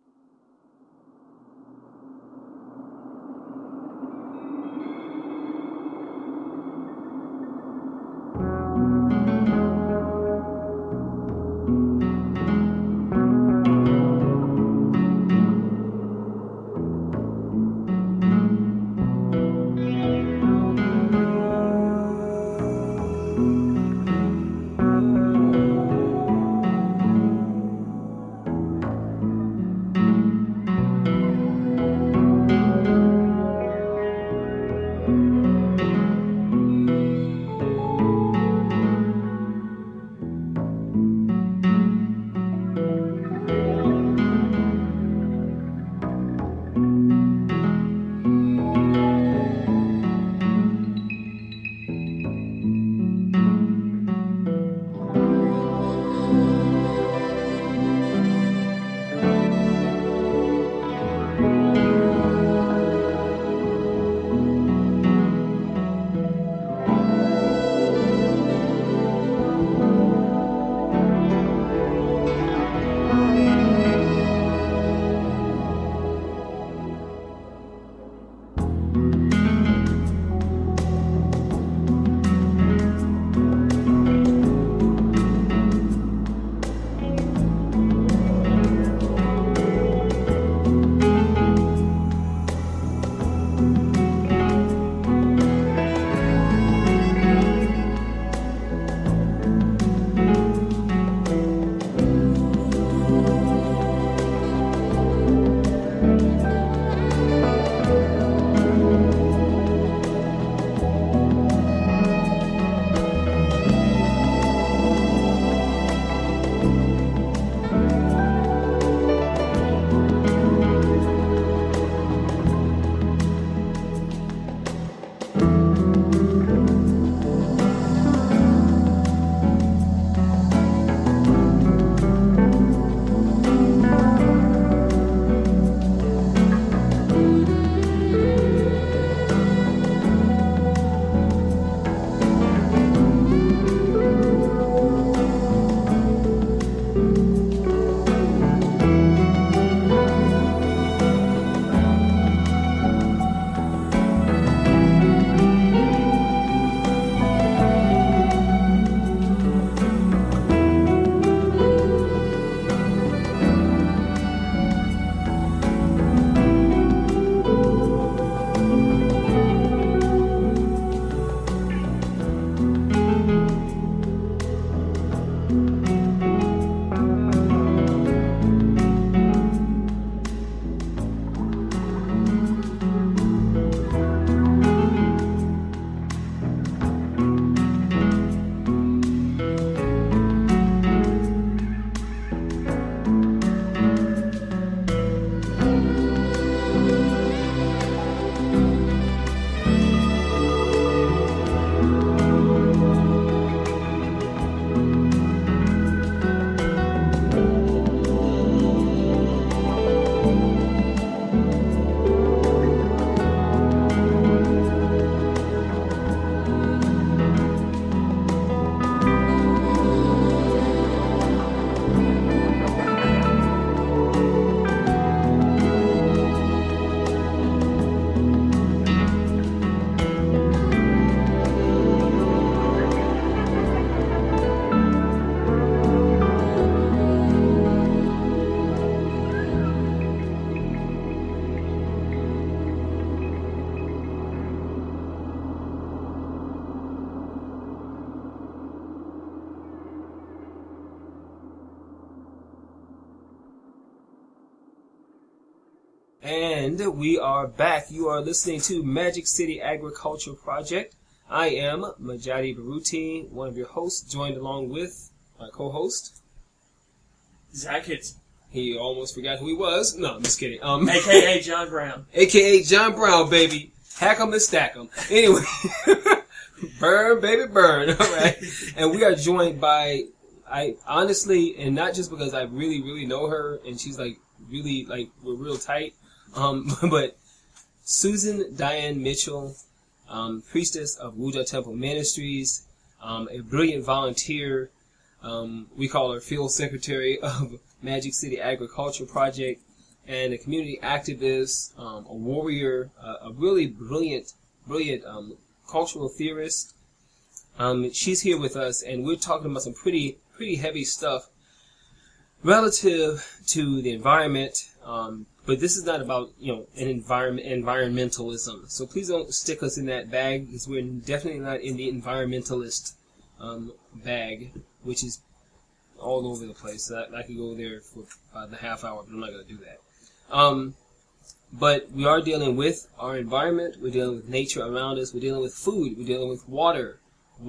B: And we are back. You are listening to Magic City Agriculture Project. I am Majadi Baruti, one of your hosts, joined along with my co-host,
C: Zach Hitz.
B: He almost forgot who he was. No, I'm just kidding.
C: AKA John Brown.
B: AKA John Brown, baby. Hack 'em and stack 'em. Anyway, burn, baby, burn. All right. And we are joined by, I honestly, and not just because I really, really know her, and she's like, really, like, we're real tight, but Susan Diane Mitchell, priestess of Wuja Temple Ministries, a brilliant volunteer. We call her field secretary of Magic City Agriculture Project, and a community activist, a warrior, a really brilliant cultural theorist. She's here with us, and we're talking about some pretty heavy stuff relative to the environment. But this is not about, an environmentalism. So please don't stick us in that bag, because we're definitely not in the environmentalist bag, which is all over the place. I could go there for about a half hour, but I'm not going to do that. But we are dealing with our environment. We're dealing with nature around us. We're dealing with food. We're dealing with water.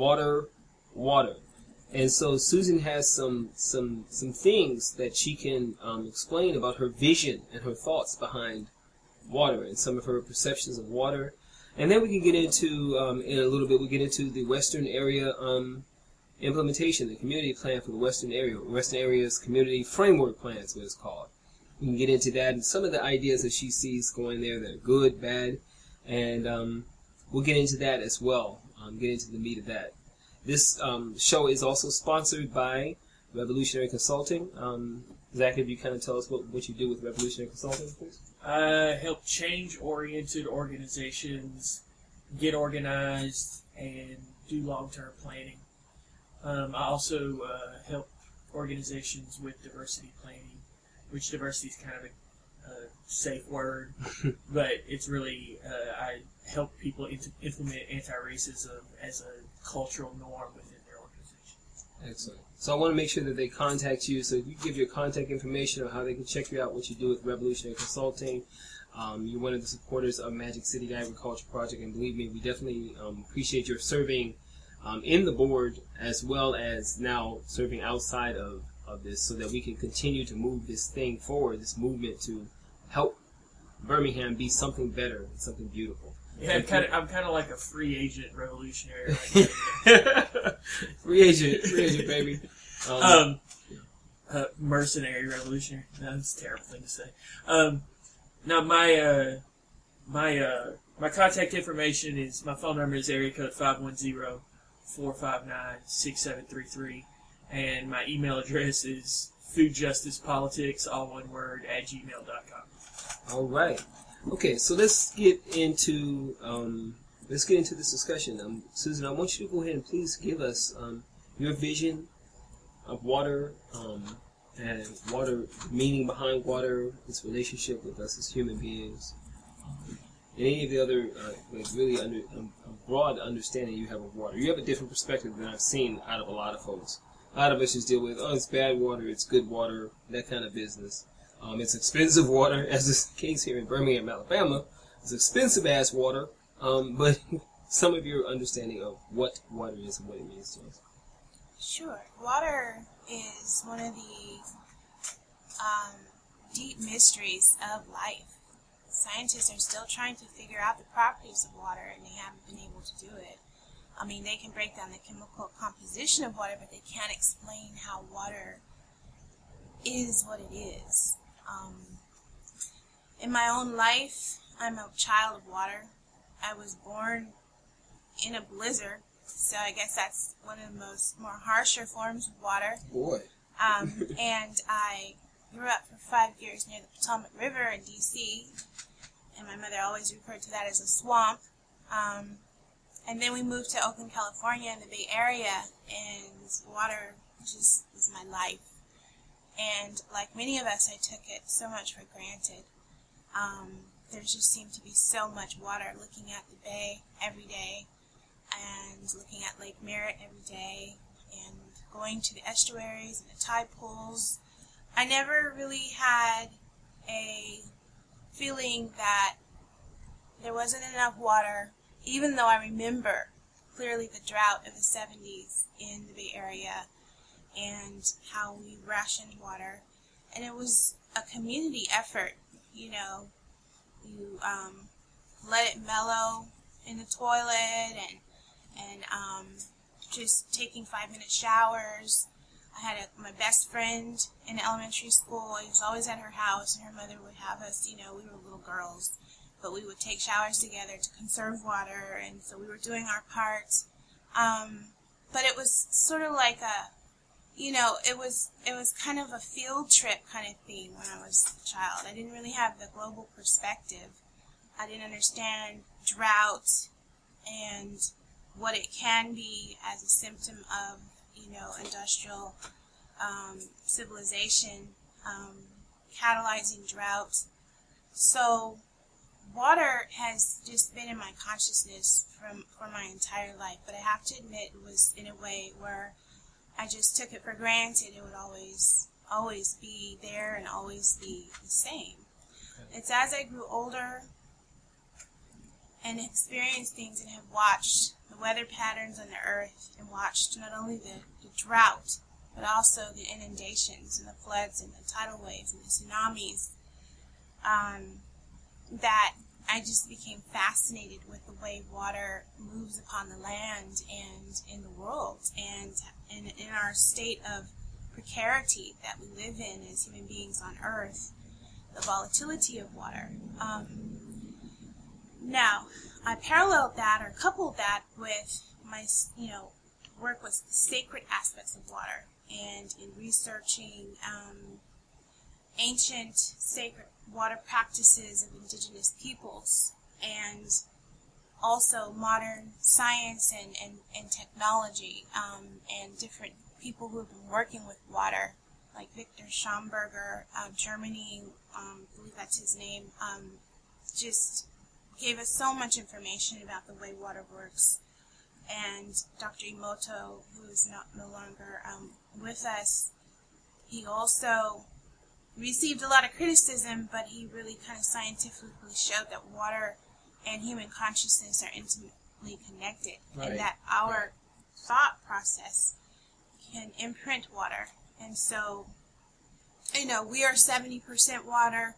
B: And so Susan has some things that she can explain about her vision and her thoughts behind water and some of her perceptions of water. And then we can get into, in a little bit, we'll get into the Western area implementation, the community plan for the Western area. Western Area's Community Framework Plan is what it's called. We can get into that and some of the ideas that she sees going there that are good, bad, and we'll get into that as well, get into the meat of that. This show is also sponsored by Revolutionary Consulting. Zach, if you kind of tell us what you do with Revolutionary Consulting, please.
C: Help change-oriented organizations get organized and do long-term planning. I also help organizations with diversity planning, which diversity is kind of a safe word, but it's really, I help people implement anti-racism as a cultural norm within their organization.
B: Excellent. So I want to make sure that they contact you, so if you give your contact information or how they can check you out, what you do with Revolutionary Consulting. You're one of the supporters of Magic City Agriculture Project, and believe me, we definitely appreciate your serving in the board, as well as now serving outside of this, so that we can continue to move this thing forward, this movement to help Birmingham be something better, something beautiful.
C: Yeah, I'm kind of like a free agent revolutionary.
B: Free agent, baby.
C: Mercenary revolutionary. No, that's a terrible thing to say. Now my contact information is, my phone number is area code 510-459-6733, and my email address is foodjusticepolitics, all one word, @gmail.com.
B: All right. Okay, so let's get into this discussion. Susan, I want you to go ahead and please give us your vision of water, and water, meaning behind water, its relationship with us as human beings, and any of the other really a broad understanding you have of water. You have a different perspective than I've seen out of a lot of folks. A lot of us just deal with, it's bad water, it's good water, that kind of business. It's expensive water, as is the case here in Birmingham, Alabama. It's expensive-ass water, but some of your understanding of what water is and what it means to us.
D: Sure. Water is one of the deep mysteries of life. Scientists are still trying to figure out the properties of water, and they haven't been able to do it. I mean, they can break down the chemical composition of water, but they can't explain how water is what it is. In my own life, I'm a child of water. I was born in a blizzard, so I guess that's one of the more harsher forms of water.
B: Boy.
D: And I grew up for 5 years near the Potomac River in D.C., and my mother always referred to that as a swamp. And then we moved to Oakland, California in the Bay Area, and water just was my life. And like many of us, I took it so much for granted. There just seemed to be so much water, looking at the bay every day, and looking at Lake Merritt every day, and going to the estuaries and the tide pools. I never really had a feeling that there wasn't enough water, even though I remember clearly the drought of the 70s in the Bay Area and how we rationed water. And it was a community effort, you know. You let it mellow in the toilet and just taking 5-minute showers. I had my best friend in elementary school. I was always at her house, and her mother would have us, you know, we were little girls, but we would take showers together to conserve water, and so we were doing our part. But it was sort of like a, you know, it was kind of a field trip kind of thing when I was a child. I didn't really have the global perspective. I didn't understand drought and what it can be as a symptom of, you know, industrial civilization, catalyzing drought. So water has just been in my consciousness for my entire life, but I have to admit it was in a way where I just took it for granted. It would always be there and always be the same. It's as I grew older and experienced things and have watched the weather patterns on the earth and watched not only the drought, but also the inundations and the floods and the tidal waves and the tsunamis, that I just became fascinated with the way water moves upon the land and in the world, and in our state of precarity that we live in as human beings on earth, the volatility of water. Now, I paralleled that or coupled that with my, you know, work with the sacred aspects of water, and in researching ancient sacred water practices of indigenous peoples, and also modern science and technology, and different people who have been working with water, like Victor Schomburger, Germany, I believe that's his name, just gave us so much information about the way water works. And Dr. Emoto, who is no longer with us, he also received a lot of criticism, but he really kind of scientifically showed that water and human consciousness are intimately connected, right, and that our thought process can imprint water. And so, you know, we are 70% water.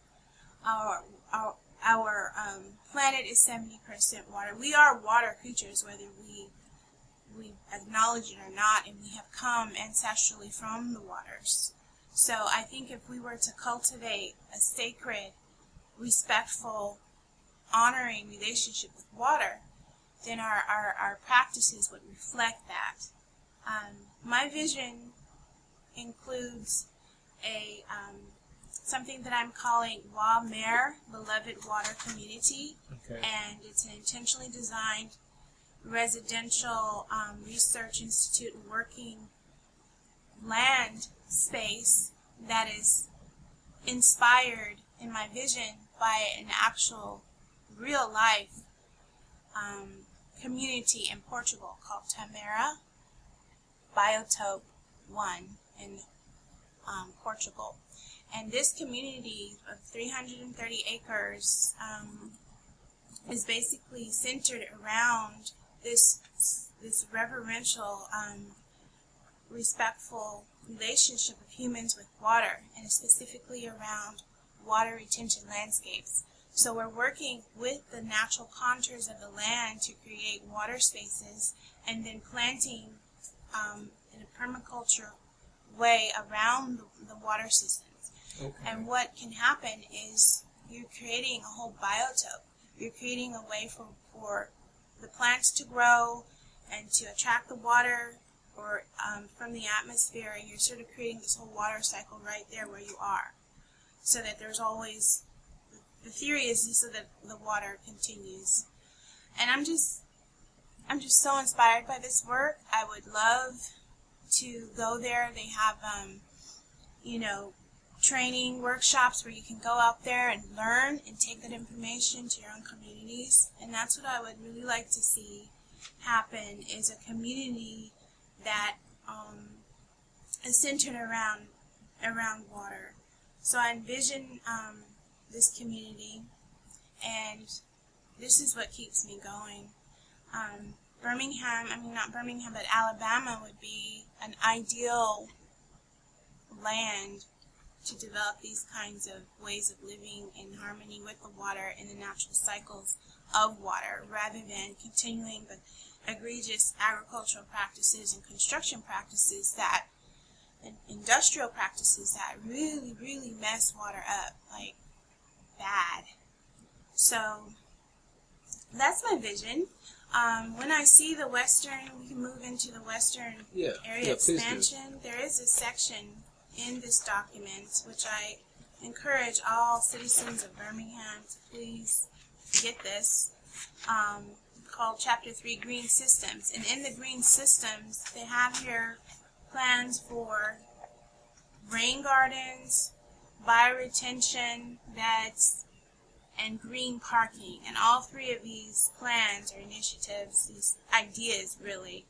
D: Our planet is 70% water. We are water creatures, whether we acknowledge it or not, and we have come ancestrally from the waters. So I think if we were to cultivate a sacred, respectful, honoring relationship with water, then our practices would reflect that. My vision includes a something that I'm calling Wa Mer, Beloved Water Community, and it's an intentionally designed residential research institute and working land space that is inspired in my vision by an actual real life community in Portugal called Tamera Biotope 1 in Portugal. And this community of 330 acres is basically centered around this reverential, respectful relationship of humans with water, and specifically around water retention landscapes. So we're working with the natural contours of the land to create water spaces, and then planting in a permaculture way around the water systems. And what can happen is you're creating a whole biotope. You're creating a way for the plants to grow and to attract the water or from the atmosphere, and you're sort of creating this whole water cycle right there where you are, so that there's always, the theory is so that the water continues. And I'm just so inspired by this work. I would love to go there. They have training workshops where you can go out there and learn and take that information to your own communities. And that's what I would really like to see happen, is a community that is centered around water. So I envision this community, and this is what keeps me going. Not Birmingham, but Alabama would be an ideal land to develop these kinds of ways of living in harmony with the water and the natural cycles of water, rather than continuing the egregious agricultural practices and construction practices and industrial practices that really, really mess water up, like bad. So that's my vision. When I see the we can move into the western area expansion. There is a section in this document which I encourage all citizens of Birmingham to please get this, called Chapter 3, Green Systems. And in the Green Systems, they have here plans for rain gardens, bioretention beds, and green parking. And all three of these plans or initiatives, these ideas really,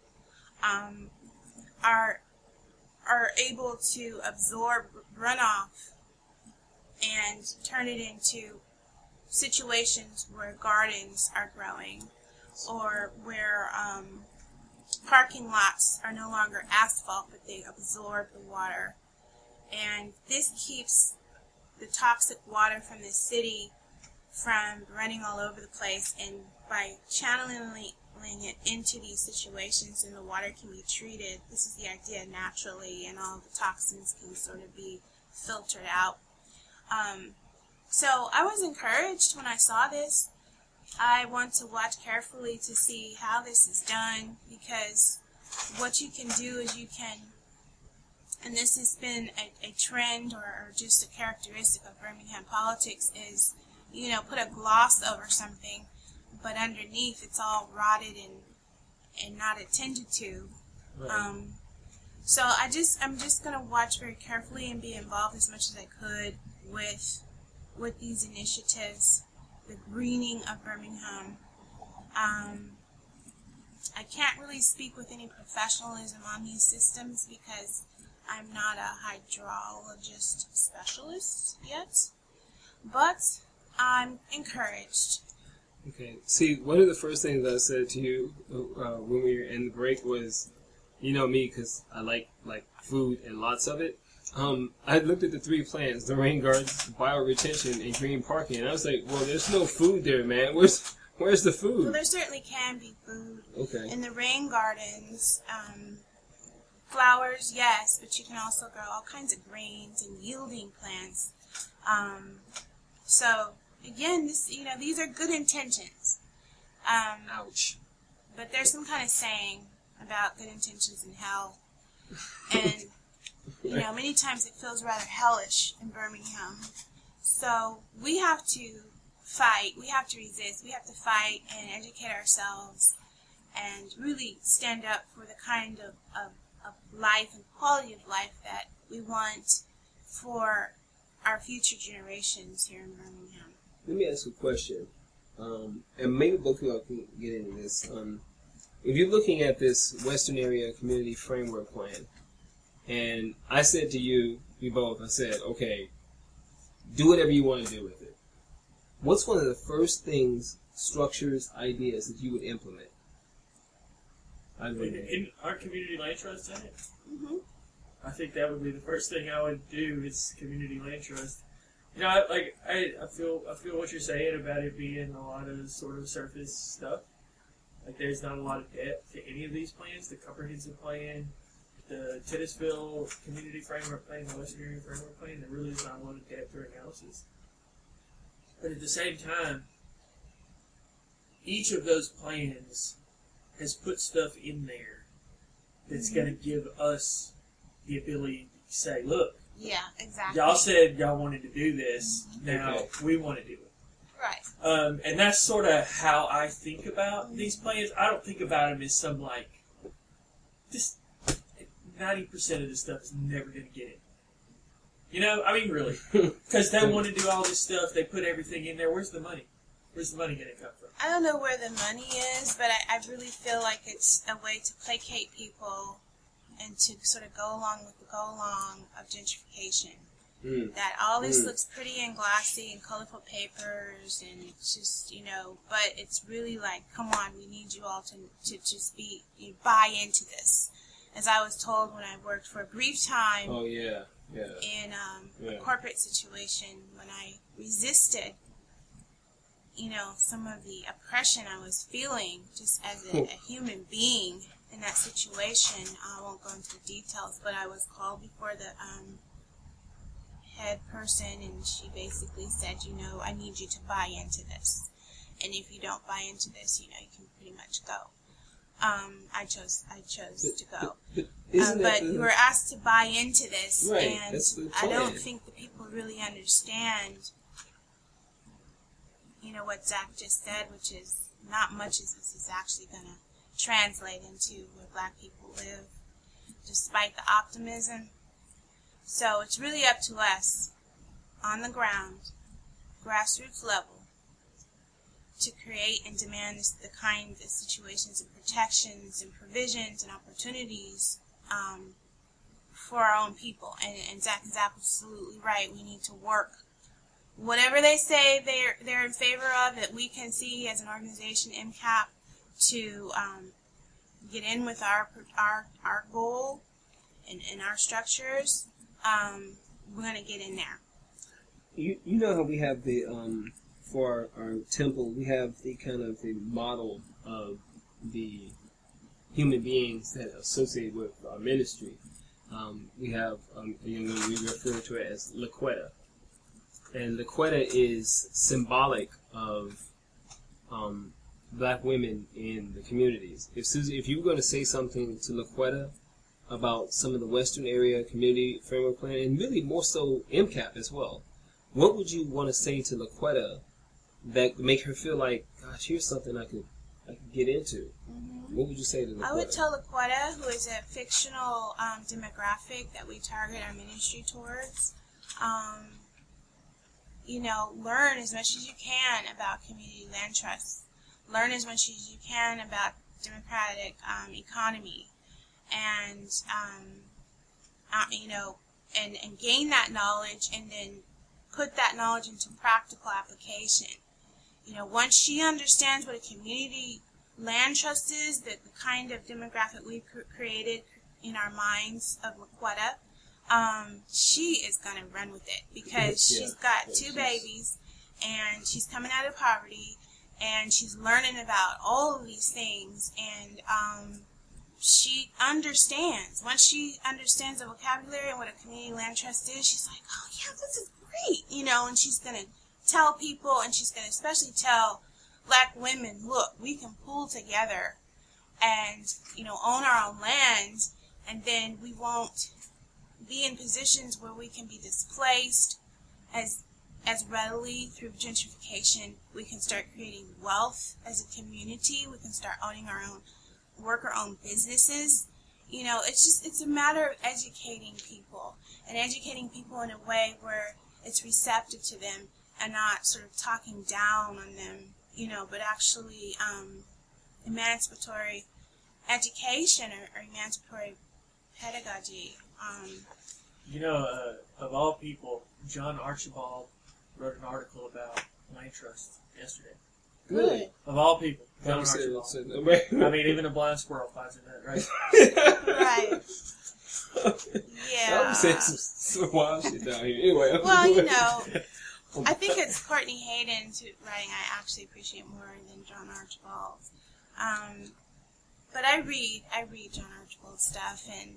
D: are able to absorb runoff and turn it into situations where gardens are growing, or where parking lots are no longer asphalt, but they absorb the water. And this keeps the toxic water from the city from running all over the place, and by channeling it into these situations, and the water can be treated, this is the idea, naturally, and all the toxins can sort of be filtered out. So I was encouraged when I saw this. I want to watch carefully to see how this is done, because what you can do is you can, and this has been a trend or just a characteristic of Birmingham politics, is, put a gloss over something, but underneath it's all rotted and not attended to. Right. So I'm just going to watch very carefully and be involved as much as I could with these initiatives, the greening of Birmingham. I can't really speak with any professionalism on these systems because I'm not a hydrologist specialist yet, but I'm encouraged.
B: Okay. See, one of the first things I said to you when we were in the break was, me, because I like food and lots of it. I looked at the three plans: the rain gardens, bioretention, and green parking, and I was like, well, there's no food there, man. Where's the food?
D: Well, there certainly can be food.
B: Okay.
D: In the rain gardens, flowers, yes, but you can also grow all kinds of grains and yielding plants. So again, these are good intentions.
B: Ouch.
D: But there's some kind of saying about good intentions in hell, and many times it feels rather hellish in Birmingham. So we have to fight, we have to resist, we have to fight and educate ourselves and really stand up for the kind of life and quality of life that we want for our future generations here in Birmingham.
B: Let me ask you a question, and maybe both of y'all can get into this. If you're looking at this Western Area Community Framework Plan, and I said to you both, I said, okay, do whatever you want to do with it. What's one of the first things, structures, ideas that you would implement?
C: In our community land trust in it?
D: Mm-hmm.
C: I think that would be the first thing I would do is community land trust. I feel what you're saying about it being a lot of sort of surface stuff. Like, there's not a lot of depth to any of these plans. The comprehensive plan, the Titusville Community Framework Plan, the Western Area Framework Plan, there really is not a lot of depth or analysis. But at the same time, each of those plans has put stuff in there that's going to give us the ability to say, look,
D: yeah, exactly.
C: Y'all said y'all wanted to do this, now we want to do it.
D: Right.
C: And that's sort of how I think about these plans. I don't think about them as some, just 90% of this stuff is never going to get it. Really. Because they want to do all this stuff, they put everything in there. Where's the money? Where's the money going to come from?
D: I don't know where the money is, but I really feel like it's a way to placate people and to sort of go along with the go-along of gentrification. that all this looks pretty and glossy and colorful papers, and it's just, but it's really like, come on, we need you all to just buy into this. As I was told when I worked for a brief time in a corporate situation, when I resisted, some of the oppression I was feeling just as a human being in that situation. I won't go into the details, but I was called before the head person, and she basically said, I need you to buy into this. And if you don't buy into this, you can pretty much go. I chose to go. But you were asked to buy into this, and I don't think the people really understand, what Zach just said, which is not much of this is actually going to translate into where black people live, despite the optimism. So it's really up to us, on the ground, grassroots level, to create and demand the kind of situations and protections and provisions and opportunities for our own people. And Zach is absolutely right. We need to work. Whatever they say they're in favor of, that we can see as an organization, MCAP, to get in with our goal and our structures, we're going to get in there.
E: You know how we have the for our temple, we have the kind of the model of the human beings that associate with our ministry. We have a young woman, we refer to it as Laquetta. And Laquetta is symbolic of black women in the communities. If Susie, if you were going to say something to Laquetta about some of the Western area community framework plan, and really more so MCAP as well, what would you want to say to Laquetta that would make her feel like, gosh, here's something I could get into? Mm-hmm. What would you say to Laquetta?
D: I would tell Laquetta, who is a fictional demographic that we target our ministry towards, learn as much as you can about community land trusts. Learn as much as you can about democratic economy, and and gain that knowledge, and then put that knowledge into practical application. Once she understands what a community land trust is, the kind of demographic we created in our minds of Laquetta, she is going to run with it, because she's got two babies, and she's coming out of poverty, and she's learning about all of these things, and she understands. Once she understands the vocabulary and what a community land trust is, she's like, oh yeah, this is great, and she's going to tell people, and she's going to especially tell black women, look, we can pull together and, own our own land, and then we won't be in positions where we can be displaced as readily through gentrification. We can start creating wealth as a community. We can start owning our own, work our own businesses. It's a matter of educating people, and educating people in a way where it's receptive to them and not sort of talking down on them, but actually emancipatory education or emancipatory pedagogy.
C: Of all people, John Archibald wrote an article about land trusts yesterday.
E: Really?
C: Of all people, John Archibald. I mean, even a blind squirrel finds in that, right?
D: Right. Yeah.
E: I'm saying some wild shit down here. Anyway.
D: Well, I think it's Courtney Hayden's writing I actually appreciate more than John Archibald. But I read John Archibald's stuff, and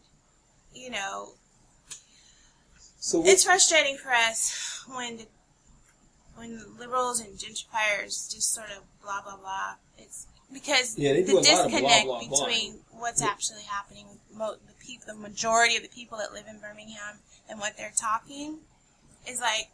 D: it's frustrating for us when liberals and gentrifiers just sort of blah blah blah. It's because the disconnect blah, blah, blah, between what's actually happening with the majority of the people that live in Birmingham and what they're talking is like,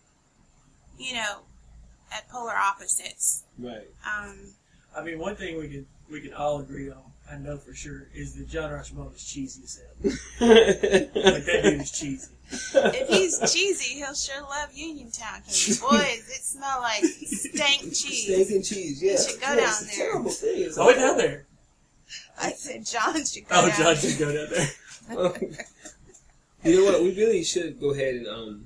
D: at polar opposites.
E: Right.
C: I mean, one thing we could all agree on, I know for sure, is that John Archibald is cheesy as hell. Like, that dude is cheesy.
D: If he's cheesy, he'll sure love Uniontown, because, boys, it smells like stank cheese.
E: Steak and cheese, yeah.
D: You should go down there.
E: Terrible thing.
C: I went down there.
D: I said John should go down there.
C: Oh, John should go down there.
E: You know what? We really should go ahead and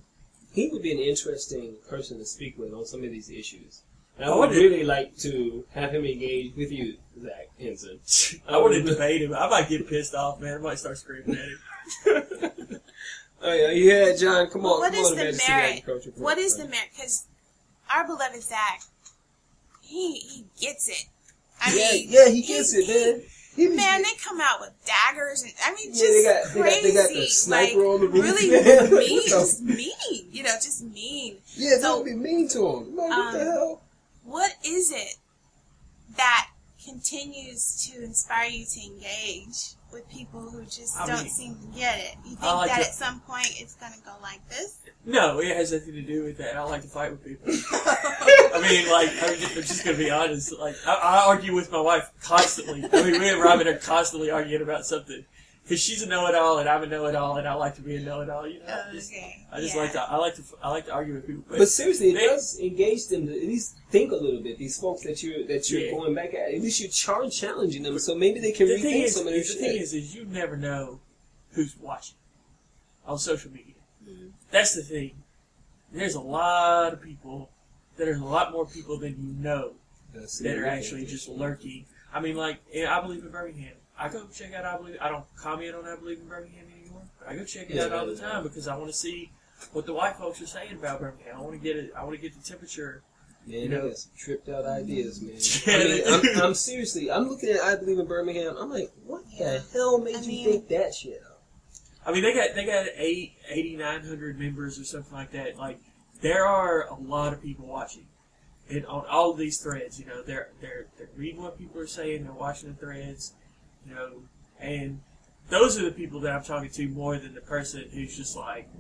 E: he would be an interesting person to speak with on some of these issues. And I would really like to have him engage with you, Zach Henson.
C: I want to debate him. I might get pissed off, man. I might start screaming at him.
E: Oh yeah, John, come on.
D: What
E: come
D: is
E: on,
D: the
E: man,
D: merit? What is the merit? Because our beloved Zach, he gets it. I mean,
E: he gets it, man.
D: Man, they come out with daggers and just crazy.
E: They got the sniper on the roof.
D: Really mean, just mean. Just mean.
E: Yeah, don't be mean to him. Like, what the hell?
D: What is it that continues to inspire you to engage with people who just don't seem to get it? You think that at some point it's going to go like this?
C: No, it has nothing to do with that. I like to fight with people. I'm just going to be honest. Like, I argue with my wife constantly. Me and Robin are constantly arguing about something. Because she's a know-it-all and I'm a know-it-all and I like to be a know-it-all. I just like to argue with people.
E: But seriously, it does engage them to at least think a little bit. These folks that you're going back at least you're challenging them, so maybe they can rethink some of their shit.
C: The thing is you never know who's watching on social media. Mm-hmm. That's the thing. There's a lot of people. There's a lot more people than you know that are actually just lurking. I mean, like, I Believe in Birmingham. I go check out I Believe. I don't comment on I Believe in Birmingham anymore. I go check it out all the time because I want to see what the white folks are saying about Birmingham. I want to get the temperature.
E: Man, they got some tripped out ideas, man. I'm seriously. I'm looking at I Believe in Birmingham. I'm like, what the hell made you think that shit up?
C: I mean, they got 8,900 members or something like that. Like, there are a lot of people watching, and on all of these threads, they're reading what people are saying. They're watching the threads. And those are the people that I'm talking to more than the person who's just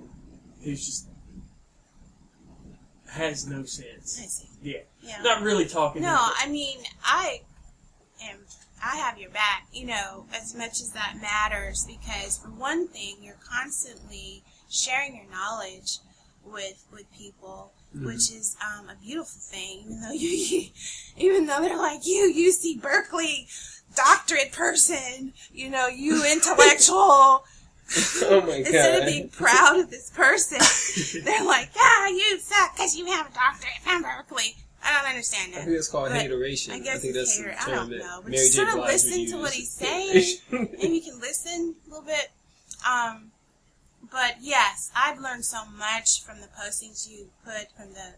C: has no sense.
D: I see.
C: Yeah. Not really talking.
D: No, I mean, I have your back, as much as that matters, because for one thing, you're constantly sharing your knowledge with people, which is a beautiful thing, even though they're like, you UC Berkeley doctorate person, you intellectual.
E: Oh my God.
D: Instead of being proud of this person, they're like, you suck because you have a doctorate from Berkeley. I don't understand that.
E: I think it's called hateration.
D: I guess
E: think
D: it's
E: that's
D: hater. I don't know. But
E: Mary
D: just
E: J.
D: sort of
E: Blige
D: listen to what he's saying. Maybe you can listen a little bit. But yes, I've learned so much from the postings you put, from the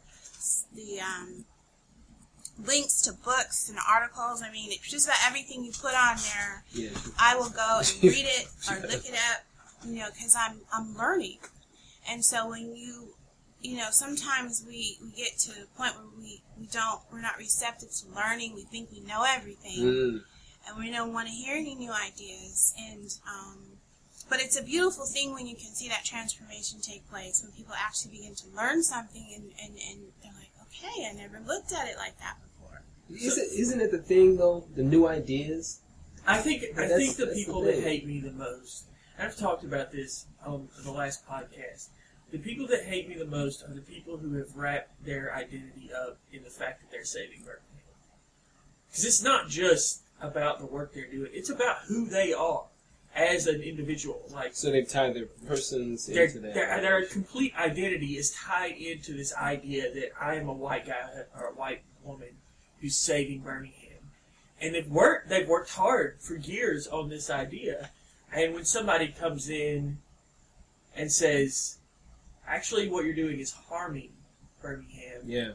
D: links to books and articles. I mean, it's just about everything you put on there.
E: Yeah.
D: I will go and read it or look it up, because I'm learning. And so when sometimes we get to a point where we're not receptive to learning. We think we know everything, and we don't want to hear any new ideas. And but it's a beautiful thing when you can see that transformation take place, when people actually begin to learn something and they're like, okay, I never looked at it like that before.
E: Isn't it the thing though? The new ideas.
C: I think the people that hate me the most. I've talked about this on the last podcast. The people that hate me the most are the people who have wrapped their identity up in the fact that they're saving Birmingham. Because it's not just about the work they're doing; it's about who they are as an individual. Like,
E: so they've tied their persons into that.
C: Their complete identity is tied into this idea that I am a white guy or a white woman who's saving Birmingham, and they've worked hard for years on this idea. And when somebody comes in and says, actually, what you're doing is harming Birmingham.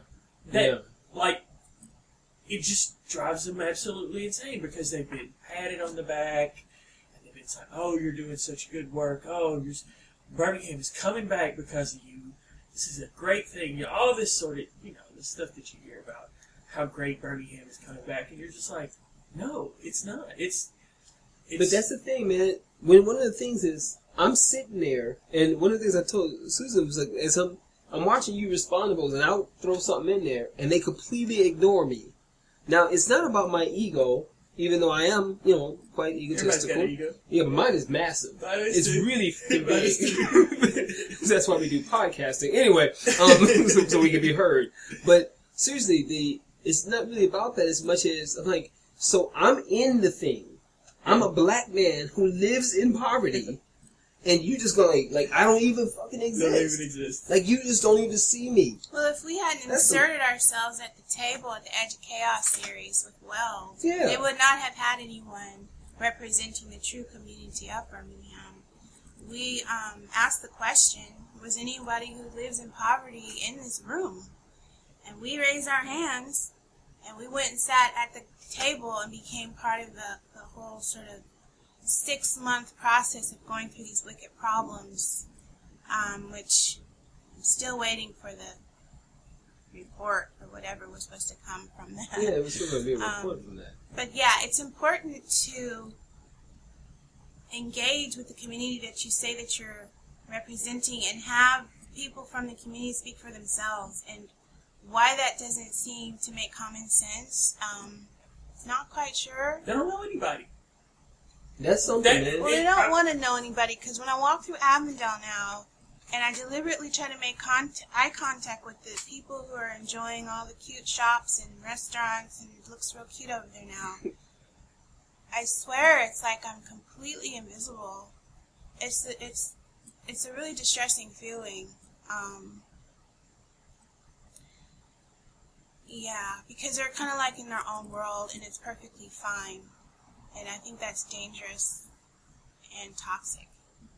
C: It just drives them absolutely insane because they've been patted on the back, and they've been like, oh, you're doing such good work. Oh, Birmingham is coming back because of you. This is a great thing. All this sort of, the stuff that you hear about how great Birmingham is coming back, and you're just like, no, it's not.
E: But that's the thing, man. When one of the things is, I'm sitting there, and one of the things I told Susan was like, as I'm watching you respond to those, and I'll throw something in there, and they completely ignore me. Now, it's not about my ego, even though I am, quite egotistical.
C: Everybody's got an ego.
E: Yeah, but mine is massive. It's really big. That's why we do podcasting. Anyway, so we can be heard. But seriously, it's not really about that as much as, I'm like, so I'm in the thing. I'm a black man who lives in poverty, and you just gonna like I don't even fucking
C: Don't
E: exist.
C: even exist.
E: Like you just don't even see me.
D: Well, if we hadn't
E: That's
D: inserted ourselves at the table at the Edge of Chaos series with Wells,
E: Yeah.
D: they would not have had anyone representing the true community of Birmingham. We asked the question, was anybody who lives in poverty in this room? And we raised our hands, and we went and sat at the table and became part of the whole sort of 6-month process of going through these wicked problems, which I'm still waiting for the report or whatever was supposed to come from that.
E: Yeah, it was still gonna be a report from that.
D: But yeah, it's important to engage with the community that you say that you're representing and have people from the community speak for themselves. And why that doesn't seem to make common sense, not quite sure.
C: They don't know anybody.
E: That's something,
C: That-
E: man.
D: Well, they don't want to know anybody because when I walk through Avondale now, and I deliberately try to make eye contact with the people who are enjoying all the cute shops and restaurants, and it looks real cute over there now. I swear it's like I'm completely invisible. It's a really distressing feeling. Yeah, because they're kind of like in their own world, and it's perfectly fine. And I think that's dangerous and toxic.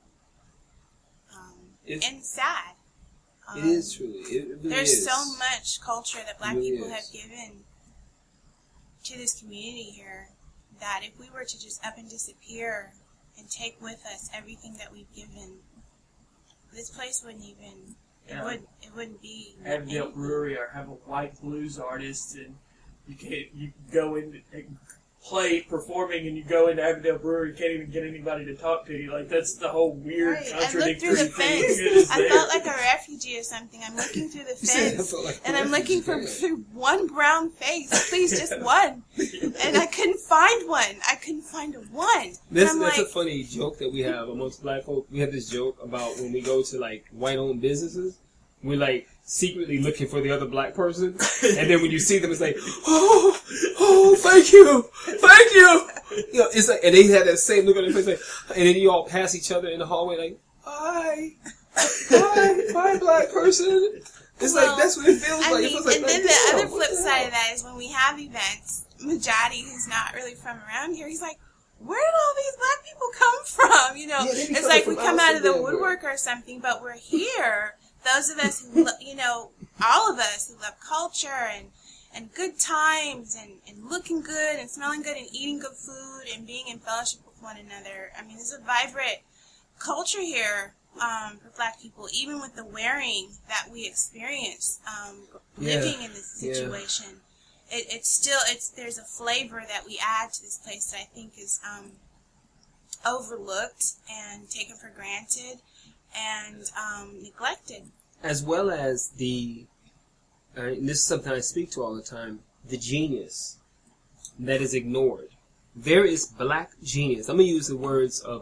D: And sad.
E: It is truly. It really
D: There's
E: is.
D: so much culture that black
E: Really
D: people
E: is.
D: have given to this community here that if we were to just up and disappear and take with us everything that we've given, this place wouldn't even,
C: Yeah.
D: it wouldn't be.
C: Avondale
D: anything.
C: Brewery or have a white blues artist, and you go in and play performing, and you go into Avondale Brewery, you can't even get anybody to talk to you. Like that's the whole weird
D: Right. I looked
C: contradictory
D: through the
C: thing.
D: fence.
C: that is
D: I
C: there.
D: felt like a refugee or something. I'm looking through the
E: You said I
D: fence,
E: felt like a
D: and I'm looking for
E: refugee.
D: one brown face. Please, just one. And I couldn't find one. I couldn't find one.
E: That's
D: and I'm
E: a
D: like,
E: funny joke that we have amongst black folk. We have this joke about when we go to like white-owned businesses, we're like secretly looking for the other black person, and then when you see them, it's like, oh, thank you. You know, it's like, and they have that same look on their face, like, and then you all pass each other in the hallway, like, hi, black person. It's
D: Well,
E: like that's what it feels
D: I
E: like.
D: mean,
E: It feels like,
D: and then
E: like,
D: the
E: damn,
D: other
E: what
D: flip
E: the
D: side
E: hell?
D: of that is when we have events, Majadi, who's not really from around here, he's like, where did all these black people come from? You know,
E: Yeah, they be
D: it's
E: coming
D: like we
E: from
D: come out of the
E: Amsterdam,
D: woodwork or something, but we're here. Those of us who, you know, all of us who love culture and good times and looking good and smelling good and eating good food and being in fellowship with one another. I mean, there's a vibrant culture here for black people, even with the wearing that we experience living in this situation. There's a flavor that we add to this place that I think is overlooked and taken for granted and neglected.
E: As well as the, and this is something I speak to all the time, the genius that is ignored. There is black genius. I'm gonna use the words of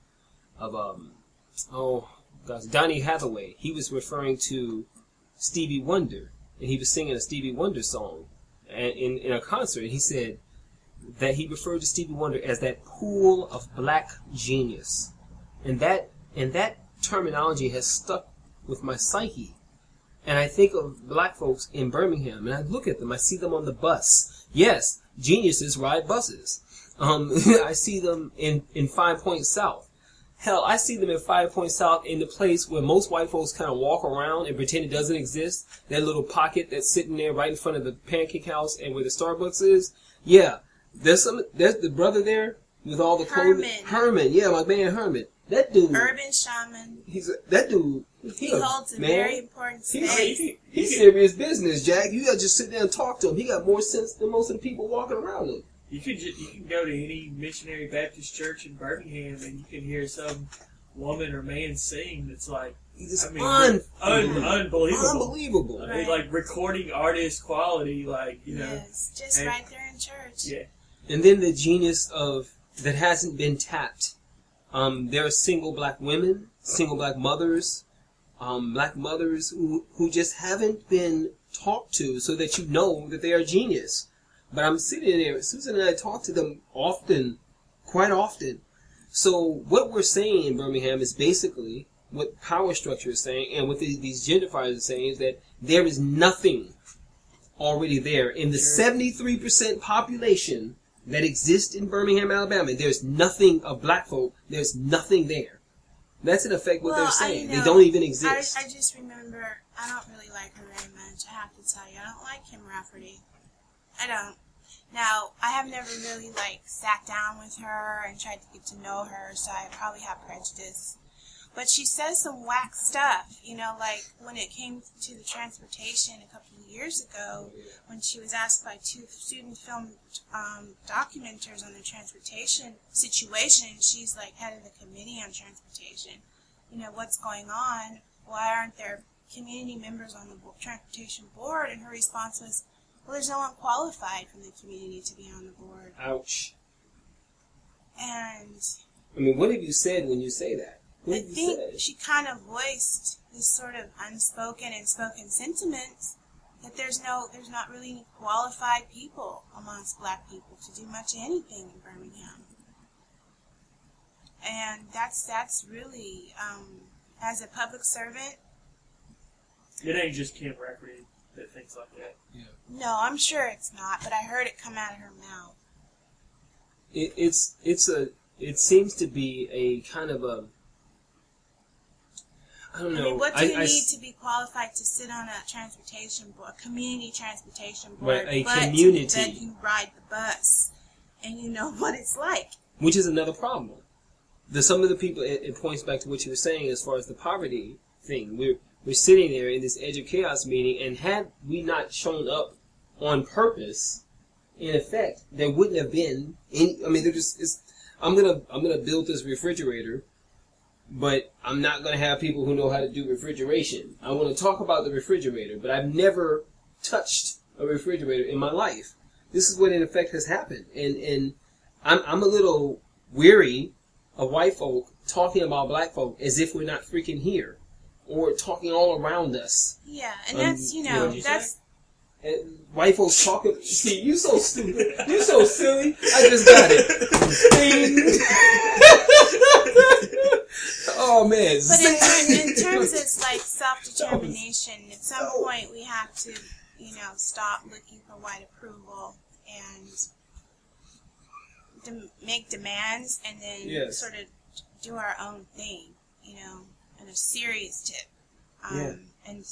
E: Donny Hathaway. He was referring to Stevie Wonder, and he was singing a Stevie Wonder song, and in a concert. And he said that he referred to Stevie Wonder as that pool of black genius, and that terminology has stuck with my psyche. And I think of black folks in Birmingham, and I look at them. I see them on the bus. Yes, geniuses ride buses. I see them in 5 Points South. Hell, I see them in 5 Points South in the place where most white folks kind of walk around and pretend it doesn't exist. That little pocket that's sitting there right in front of the Pancake House and where the Starbucks is. Yeah, there's the brother there with all the clothing. Herman, yeah, my man Herman. That dude.
D: Urban shaman.
E: That dude.
D: He holds a very important space.
E: He's serious business, Jack. You gotta just sit there and talk to him. He got more sense than most of the people walking around him.
C: You can go to any missionary Baptist church in Birmingham and you can hear some woman or man sing that's like, unbelievable.
E: Unbelievable.
D: Right.
C: Like recording artist quality, like, you know.
D: Yes, just right there in church.
C: Yeah.
E: And then the genius that hasn't been tapped. There are single black women, single black mothers who just haven't been talked to so that you know that they are genius. But I'm sitting there, Susan and I talk to them often, quite often. So what we're saying in Birmingham is basically what power structure is saying, and what these gentrifiers are saying is that there is nothing already there in the 73% population that exists in Birmingham, Alabama. There's nothing of black folk. There's nothing there. That's in effect what they're saying. They don't even exist.
D: I just remember, I don't really like her very much. I have to tell you, I don't like Kim Rafferty. I don't. Now, I have never really, sat down with her and tried to get to know her, so I probably have prejudice. But she says some whack stuff, like when it came to the transportation a couple of years ago, when she was asked by 2 student film documenters on the transportation situation, and she's head of the committee on transportation. What's going on? Why aren't there community members on the transportation board? And her response was, well, there's no one qualified from the community to be on the board.
E: Ouch.
D: And
E: I mean, what have you said when you say that?
D: I think she kind of voiced this sort of unspoken and spoken sentiments that there's not really any qualified people amongst black people to do much of anything in Birmingham. And that's really, as a public servant.
C: It ain't just Kim Rafferty that thinks like that.
E: Yeah.
D: No, I'm sure it's not, but I heard it come out of her mouth.
E: It seems to be a kind of a, I don't know.
D: I mean, what do you need to be qualified to sit on a transportation board, a community transportation board?
E: Right,
D: but
E: community.
D: That you ride the bus, and you know what it's like.
E: Which is another problem. Some of the people, it points back to what you were saying as far as the poverty thing. We're sitting there in this Edge of Chaos meeting, and had we not shown up on purpose, in effect, there wouldn't have been any. I mean, I'm gonna build this refrigerator, but I'm not gonna have people who know how to do refrigeration. I want to talk about the refrigerator, but I've never touched a refrigerator in my life. This is what in effect has happened, and I'm a little weary of white folk talking about black folk as if we're not freaking here, or talking all around us.
D: Yeah, and that's that's.
E: And white folks talking. See, you so stupid. You so silly. I just got it. Oh man.
D: But in terms of self-determination, at some point we have to, stop looking for white approval and make demands, and then sort of do our own thing, in a serious tip. And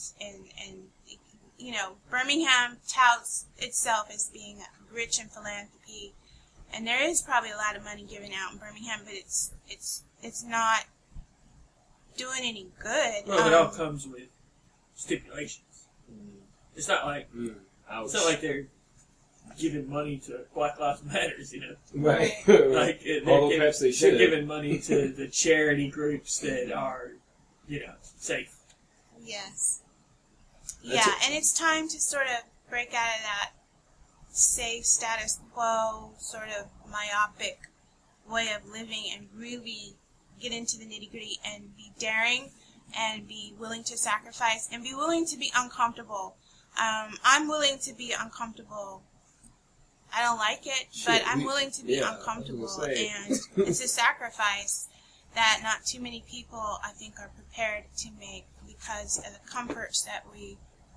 D: Birmingham touts itself as being rich in philanthropy, and there is probably a lot of money given out in Birmingham, but it's not doing any good.
C: Well, it all comes with stipulations. It's not like they're giving money to Black Lives Matters,
E: Right.
C: They're giving money to the charity groups that are, safe.
D: Yes. Yeah, and it's time to sort of break out of that safe status quo, sort of myopic way of living, and really get into the nitty-gritty and be daring and be willing to sacrifice and be willing to be uncomfortable. I'm willing to be uncomfortable. I don't like it, but I'm willing to be uncomfortable, and it's a sacrifice that not too many people, I think, are prepared to make because of the comforts that we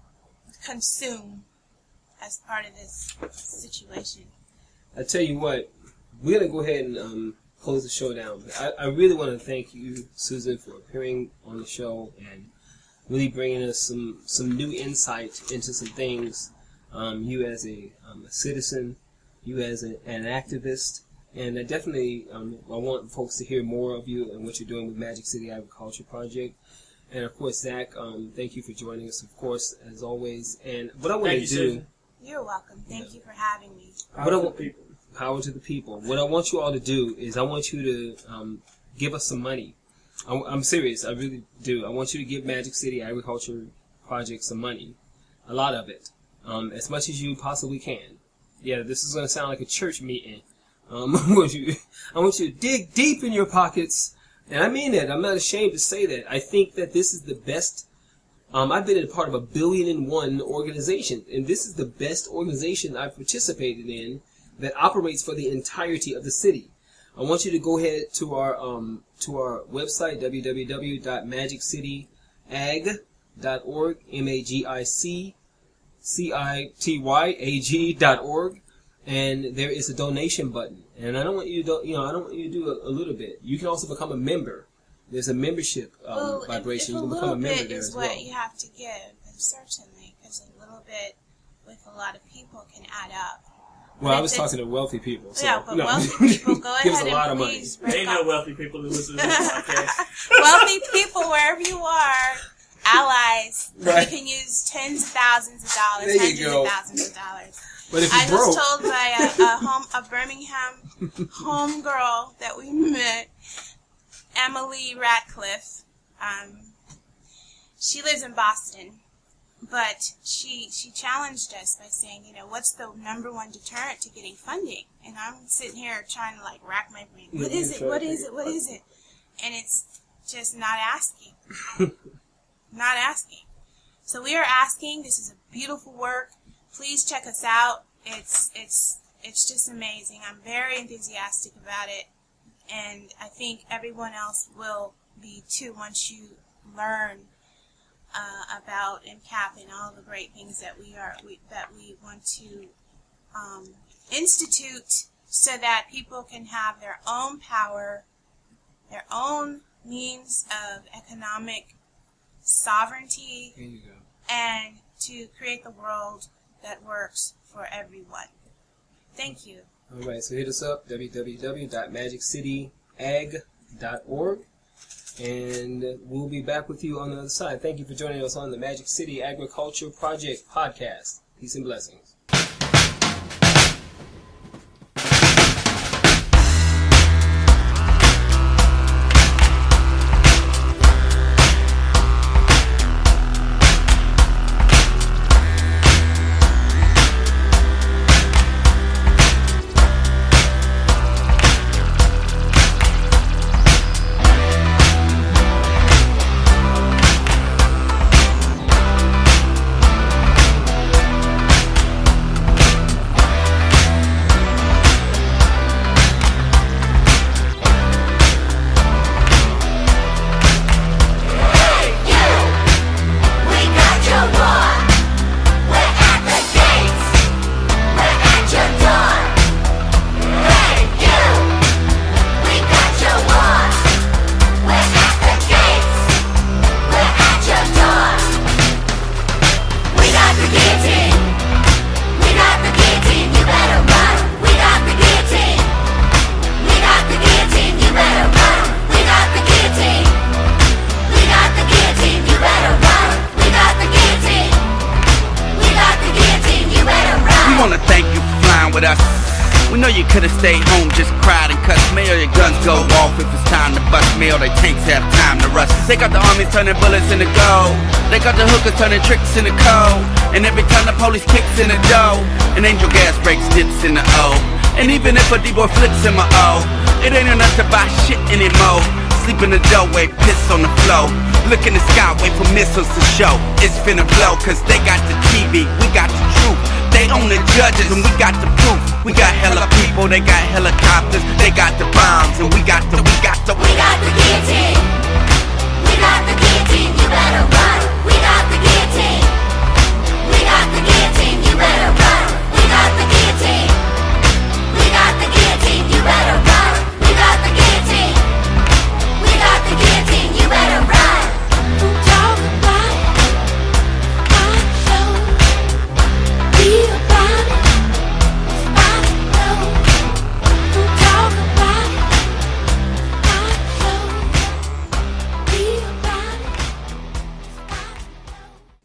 D: consume as part of this situation.
E: I tell you what, we're going to go ahead and close the show down. I really want to thank you, Susan, for appearing on the show and really bringing us some new insight into some things. You as a citizen, you as an activist, and I definitely I want folks to hear more of you and what you're doing with Magic City Agriculture Project. And of course, Zach, thank you for joining us, of course, as always. And what I want to do...
C: Susan.
D: You're welcome. Thank you for having me.
E: Power to the people. What I want you all to do is I want you to give us some money. I'm serious. I really do. I want you to give Magic City Agriculture Project some money. A lot of it. As much as you possibly can. Yeah, this is going to sound like a church meeting. I want you to dig deep in your pockets. And I mean that. I'm not ashamed to say that. I think that this is the best. I've been a part of a 1,000,000,001 organization, and this is the best organization I've participated in that operates for the entirety of the city. I want you to go ahead to our website, www.magiccityag.org, MAGICCITYAG.org, and there is a donation button. And I don't want you to I don't want you to do a little bit. You can also become a member. There's a membership vibration. You can become a member there as well.
D: A little bit is what you have to give, certainly, because a little bit with a lot of people can add up.
E: Well, I was talking to wealthy people. So,
D: yeah, but wealthy people, go ahead
E: and
D: and please break
C: Ain't no wealthy people who listen to this podcast.
D: Wealthy people, wherever you are, allies,
E: right.
D: You can use tens of thousands of dollars,
E: there
D: hundreds
E: you go.
D: of thousands of dollars.
E: But if
D: I
E: broke,
D: was told by a Birmingham homegirl that we met, Emily Ratcliffe. She lives in Boston. But she challenged us by saying, what's the number one deterrent to getting funding? And I'm sitting here trying to rack my brain. What is it? What is it? What is it? And it's just not asking. Not asking. So we are asking. This is a beautiful work. Please check us out. It's just amazing. I'm very enthusiastic about it. And I think everyone else will be too once you learn about MCAP and all the great things that we want to institute so that people can have their own power, their own means of economic sovereignty,
E: there you go.
D: and to create the world that works for everyone. Thank you.
E: All right, so hit us up, www.magiccityag.org. And we'll be back with you on the other side. Thank you for joining us on the Magic City Agriculture Project podcast. Peace and blessings.
A: With us. We know you could've stayed home, just cried and cussed. May all your guns go off if it's time to bust. May all their tanks have time to rust. They got the armies turning bullets into gold. They got the hookers turning tricks into cold. And every time the police kicks in the dough, an angel gas breaks dips in the O. And even if a D-boy flips in my O, it ain't enough to buy shit anymore. Sleep in the doorway, piss on the floor. Look in the sky, wait for missiles to show. It's finna blow, cause they got the TV, we got the truth. They own the judges and we got the proof. We got hella people, they got helicopters. They got the bombs and we got the guillotine. We got the guillotine, you better run.